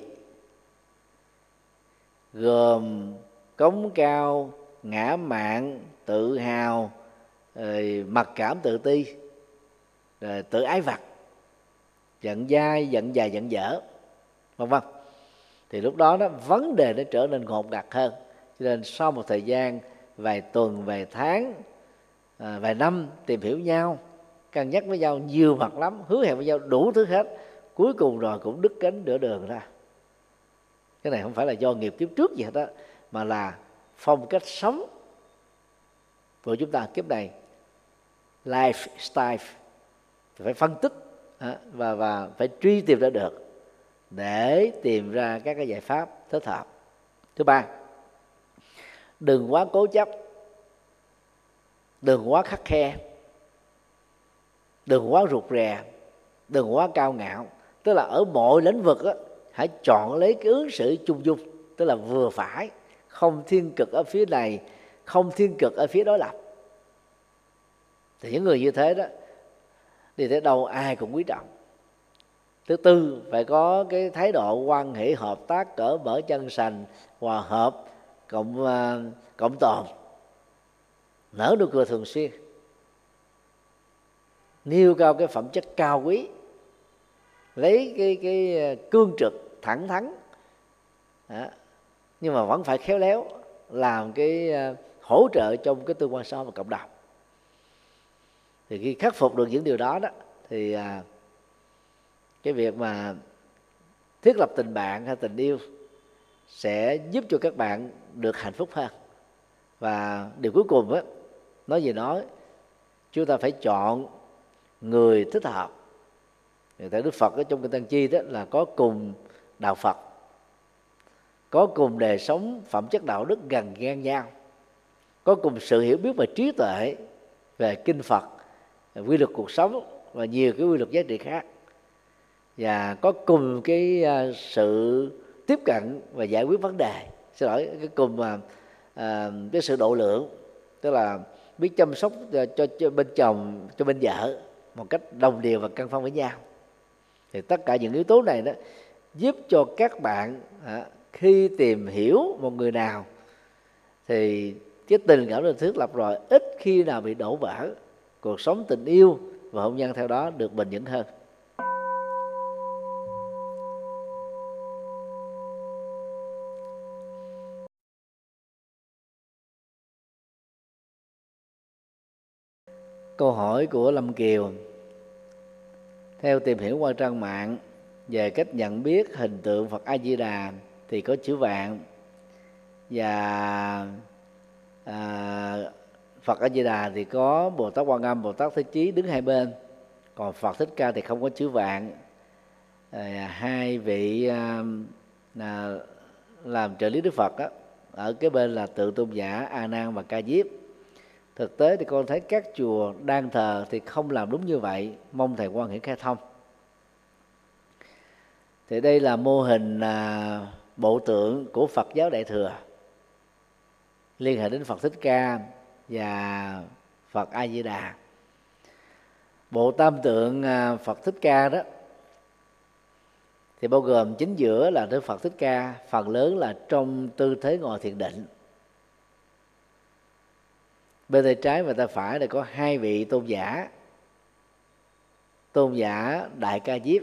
gồm cống cao, ngã mạn, tự hào, rồi mặc cảm tự ti, rồi tự ái vặt, giận dai, giận dài, giận dở, vân vân, thì lúc đó vấn đề nó trở nên ngột ngạt hơn. Cho nên sau một thời gian vài tuần, vài tháng, vài năm tìm hiểu nhau, cân nhắc với nhau nhiều mặt lắm, hứa hẹn với nhau đủ thứ hết, cuối cùng rồi cũng đứt cánh nửa đường ra. Cái này không phải là do nghiệp kiếp trước gì hết đó, mà là phong cách sống của chúng ta kiếp này, lifestyle. Phải phân tích và phải truy tìm ra được để tìm ra các cái giải pháp thích hợp. Thứ ba, đừng quá cố chấp, đừng quá khắt khe, đừng quá rụt rè, đừng quá cao ngạo. Tức là ở mọi lĩnh vực hãy chọn lấy cái ứng xử chung dung, tức là vừa phải, không thiên cực ở phía này, không thiên cực ở phía đối lập. Thì những người như thế đó đi tới đâu ai cũng quý trọng. Thứ tư, phải có cái thái độ quan hệ hợp tác cởi mở, chân thành, hòa hợp, cộng tồn, nở nụ cười thường xuyên, nêu cao cái phẩm chất cao quý, lấy cái cương trực thẳng thắn đó, nhưng mà vẫn phải khéo léo, làm cái hỗ trợ trong cái tương quan xã hội và cộng đồng. Thì khi khắc phục được những điều đó thì cái việc mà thiết lập tình bạn hay tình yêu sẽ giúp cho các bạn được hạnh phúc hơn. Và điều cuối cùng nói gì nói, chúng ta phải chọn người thích hợp. Tại Đức Phật ở trong Kinh Tăng Chi đó là có cùng đạo Phật, có cùng đời sống phẩm chất đạo đức gần ngang nhau, có cùng sự hiểu biết và trí tuệ về kinh Phật, quy luật cuộc sống và nhiều cái quy luật giá trị khác, và có cùng cái sự tiếp cận và giải quyết vấn đề, xin lỗi, cái cùng cái sự độ lượng, tức là biết chăm sóc cho bên chồng, cho bên vợ một cách đồng đều và cân phân với nhau. Thì tất cả những yếu tố này đó giúp cho các bạn khi tìm hiểu một người nào thì cái tình cảm được thiết lập rồi ít khi nào bị đổ vỡ, cuộc sống tình yêu và hôn nhân theo đó được bền vững hơn. Câu hỏi của Lâm Kiều: theo tìm hiểu qua trang mạng về cách nhận biết hình tượng Phật A Di Đà thì có chữ vạn, và Phật A Di Đà thì có Bồ Tát Quan Âm, Bồ Tát Thế Chí đứng hai bên, còn Phật Thích Ca thì không có chữ vạn. Hai vị làm trợ lý Đức Phật đó, ở cái bên là tượng tôn giả A Nan và Ca Diếp. Thực tế thì con thấy các chùa đang thờ thì không làm đúng như vậy, mong thầy Quan Hiển khai thông. Thì đây là mô hình bộ tượng của Phật giáo Đại Thừa liên hệ đến Phật Thích Ca và Phật A Di Đà. Bộ tam tượng Phật Thích Ca đó thì bao gồm chính giữa là Đức Phật Thích Ca, phần lớn là trong tư thế ngồi thiền định. Bên tay trái và tay phải là có hai vị tôn giả, tôn giả Đại Ca Diếp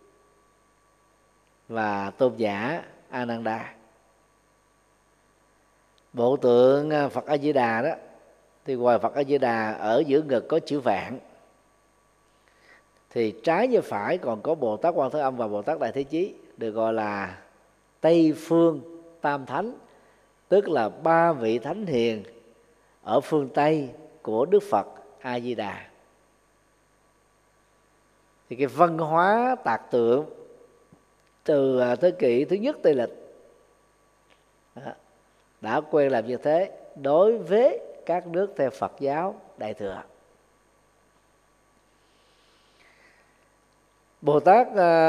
và tôn giả Ananda. Bộ tượng Phật A Di Đà đó thì ngoài Phật A Di Đà ở giữa ngực có chữ vạn, thì trái với phải còn có Bồ Tát Quan Thế Âm và Bồ Tát Đại Thế Chí, được gọi là Tây Phương Tam Thánh, tức là ba vị thánh hiền ở phương Tây của Đức Phật A Di Đà. Thì cái văn hóa tạc tượng từ thế kỷ thứ nhất Tây lịch đã quen làm như thế đối với các nước theo Phật giáo Đại Thừa. Bồ Tát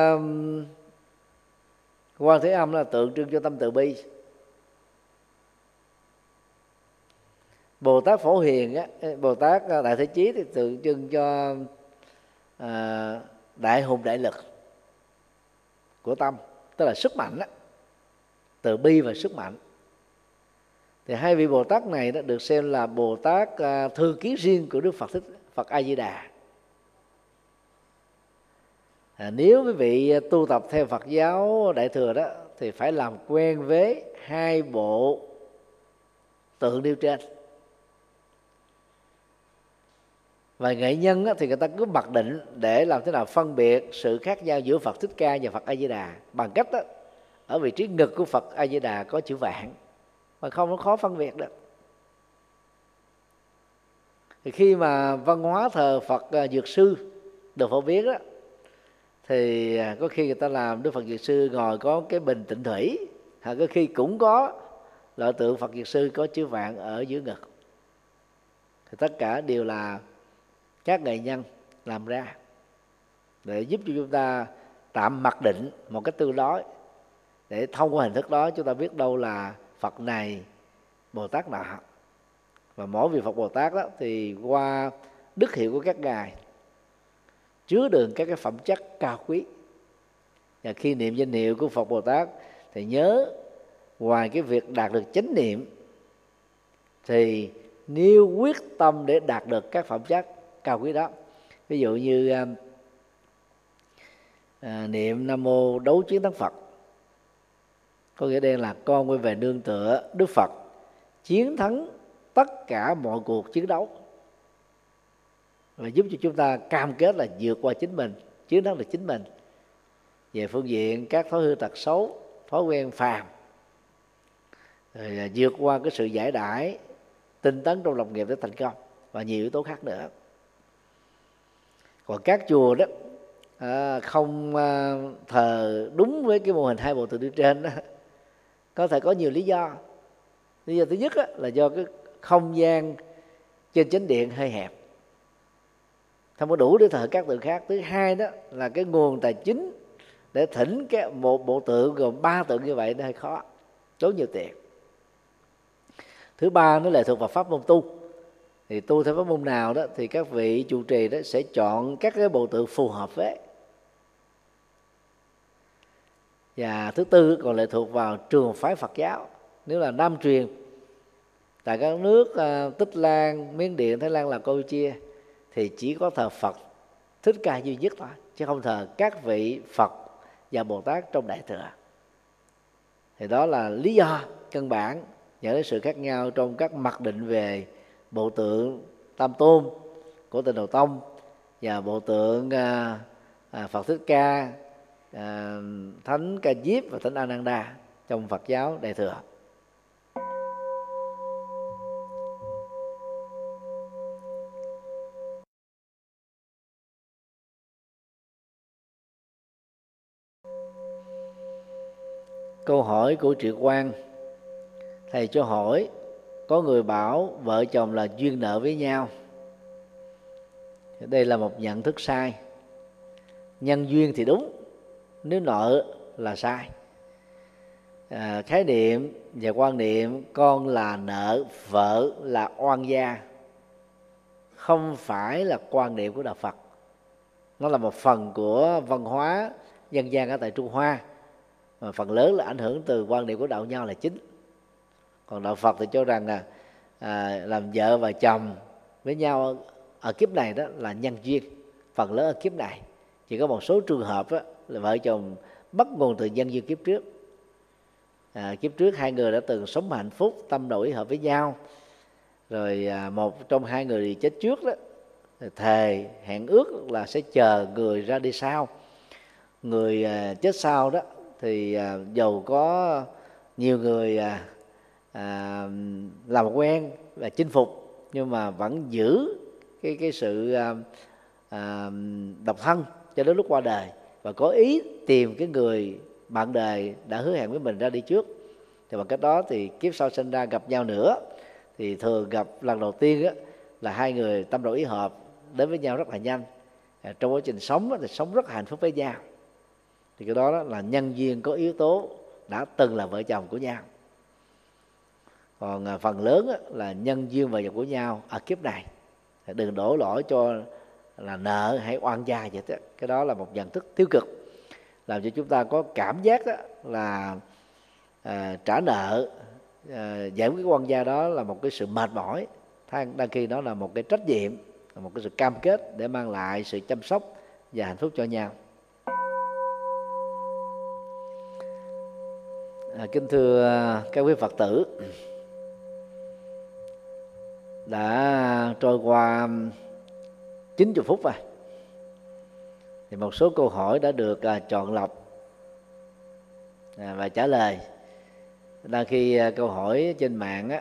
Quan Thế Âm là tượng trưng cho tâm từ bi. Bồ Tát Phổ Hiền Bồ Tát Đại Thế Chí thì tượng trưng cho đại hùng đại lực của tâm, tức là sức mạnh đó, từ bi và sức mạnh. Thì hai vị Bồ Tát này đó được xem là Bồ Tát thư ký riêng của Đức Phật A Di Đà. Nếu quý vị tu tập theo Phật giáo Đại Thừa đó thì phải làm quen với hai bộ tượng nêu trên. Và nghệ nhân thì người ta cứ mặc định để làm thế nào phân biệt sự khác nhau giữa Phật Thích Ca và Phật A Di Đà bằng cách đó, ở vị trí ngực của Phật A Di Đà có chữ vạn, mà không nó khó phân biệt được. Thì khi mà văn hóa thờ Phật Dược Sư được phổ biến đó, thì có khi người ta làm Đức Phật Dược Sư ngồi có cái bình tịnh thủy, có khi cũng có loại tượng Phật Dược Sư có chữ vạn ở giữa ngực. Thì tất cả đều là các nghệ nhân làm ra để giúp cho chúng ta tạm mặc định một cách tương đối, để thông qua hình thức đó chúng ta biết đâu là Phật này, Bồ Tát nọ. Và mỗi vị Phật Bồ Tát đó thì qua đức hiệu của các ngài chứa đựng các cái phẩm chất cao quý. Và khi niệm danh hiệu của Phật Bồ Tát thì nhớ ngoài cái việc đạt được chánh niệm thì nêu quyết tâm để đạt được các phẩm chất cao quý đó. Ví dụ như niệm Nam Mô Đấu Chiến Thắng Phật, có nghĩa đen là con quay về nương tựa Đức Phật, chiến thắng tất cả mọi cuộc chiến đấu, và giúp cho chúng ta cam kết là vượt qua chính mình, chiến thắng được chính mình về phương diện các thói hư tật xấu, thói quen phàm, rồi vượt qua cái sự giải đãi, tinh tấn trong lòng nghiệp để thành công, và nhiều yếu tố khác nữa. Còn các chùa đó không thờ đúng với cái mô hình hai bộ tượng đi trên đó, có thể có nhiều lý do. Lý do thứ nhất là do cái không gian trên chánh điện hơi hẹp, không có đủ để thờ các tượng khác. Thứ hai đó là cái nguồn tài chính để thỉnh cái một bộ tượng gồm 3 tượng như vậy nó hơi khó, tốn nhiều tiền. Thứ ba nó lệ thuộc vào pháp môn tu. Thì tu theo pháp môn nào đó thì các vị trụ trì đó sẽ chọn các cái bộ tượng phù hợp với. Và thứ tư còn lệ thuộc vào trường phái Phật giáo. Nếu là Nam truyền tại các nước Tích Lan, Miến Điện, Thái Lan, là Campuchia thì chỉ có thờ Phật Thích Ca duy nhất thôi, chứ không thờ các vị Phật và Bồ Tát trong Đại Thừa. Thì đó là lý do căn bản dẫn đến sự khác nhau trong các mặc định về bộ tượng Tam Tôn của Tịnh Độ Tông và bộ tượng Phật Thích Ca, Thánh Ca Diếp và Thánh A Nan Đa trong Phật giáo Đại Thừa. Câu hỏi của Triệu Quang, thầy cho hỏi, có người bảo vợ chồng là duyên nợ với nhau. Đây là một nhận thức sai. Nhân duyên thì đúng, nếu nợ là sai. Khái niệm và quan niệm con là nợ, vợ là oan gia không phải là quan niệm của Đạo Phật. Nó là một phần của văn hóa dân gian ở tại Trung Hoa, mà phần lớn là ảnh hưởng từ quan niệm của đạo Nho là chính. Còn Đạo Phật thì cho rằng là làm vợ và chồng với nhau ở kiếp này đó là nhân duyên, phần lớn ở kiếp này. Chỉ có một số trường hợp đó, là vợ chồng bắt nguồn từ nhân duyên kiếp trước. Kiếp trước hai người đã từng sống hạnh phúc, tâm đầu ý hợp với nhau, rồi một trong hai người chết trước đó thề hẹn ước là sẽ chờ người ra đi sau. Người chết sau đó thì dầu có nhiều người làm quen và chinh phục, nhưng mà vẫn giữ cái sự độc thân cho đến lúc qua đời, và có ý tìm cái người bạn đời đã hứa hẹn với mình ra đi trước. Thì bằng cách đó thì kiếp sau sinh ra gặp nhau nữa, thì thường gặp lần đầu tiên á, là hai người tâm đầu ý hợp đến với nhau rất là nhanh. Trong quá trình sống thì sống rất hạnh phúc với nhau. Thì cái đó là nhân duyên có yếu tố đã từng là vợ chồng của nhau. Còn phần lớn là nhân duyên vợ chồng của nhau ở kiếp này. Đừng đổ lỗi cho là nợ hay oan gia vậy đó. Cái đó là một nhận thức tiêu cực, làm cho chúng ta có cảm giác là trả nợ, giải quyết oan gia đó là một cái sự mệt mỏi, đang khi đó là một cái trách nhiệm, một cái sự cam kết để mang lại sự chăm sóc và hạnh phúc cho nhau. Kính thưa các quý Phật tử, đã trôi qua 90 phút rồi, thì một số câu hỏi đã được chọn lọc và trả lời. Đang khi câu hỏi trên mạng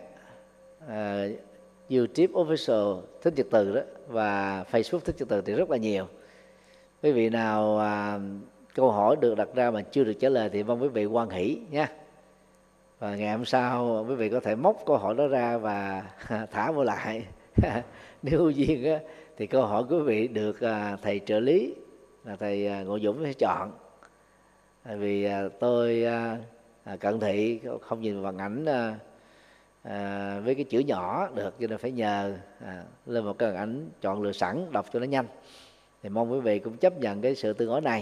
YouTube Official Thích Nhật Từ đó và Facebook Thích Nhật Từ thì rất là nhiều. Quý vị nào câu hỏi được đặt ra mà chưa được trả lời thì mong quý vị hoan hỷ nha. Và ngày hôm sau quý vị có thể móc câu hỏi đó ra và thả vô lại. Nếu hữu duyên á, thì câu hỏi của quý vị được thầy trợ lý là thầy Ngộ Dũng sẽ chọn. Tại vì tôi cận thị không nhìn vào ảnh với cái chữ nhỏ được, cho nên phải nhờ lên một cái ảnh chọn lựa sẵn đọc cho nó nhanh. Thì mong quý vị cũng chấp nhận cái sự tương đối này.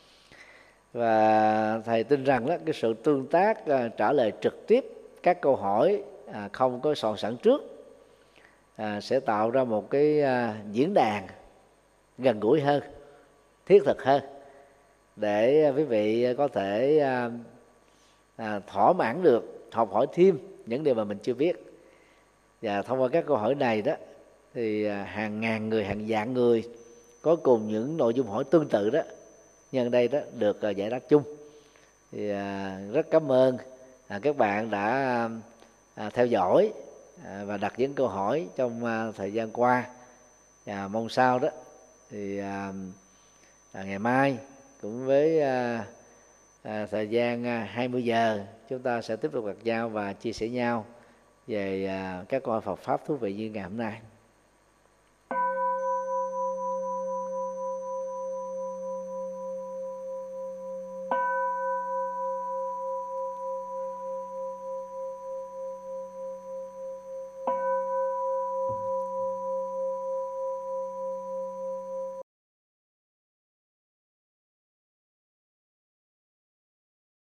Và thầy tin rằng đó, cái sự tương tác trả lời trực tiếp các câu hỏi không có soạn sẵn trước sẽ tạo ra một cái diễn đàn gần gũi hơn, thiết thực hơn, để quý vị có thể thỏa mãn được, học hỏi thêm những điều mà mình chưa biết. Và thông qua các câu hỏi này đó thì hàng ngàn người, hàng vạn người có cùng những nội dung hỏi tương tự đó, nhân đây đó được giải đáp chung. Thì rất cảm ơn các bạn đã theo dõi và đặt những câu hỏi trong thời gian qua. Và mong sao đó thì ngày mai cũng với thời gian 20 giờ chúng ta sẽ tiếp tục gặp nhau và chia sẻ nhau về các câu hỏi Phật pháp thú vị như ngày hôm nay.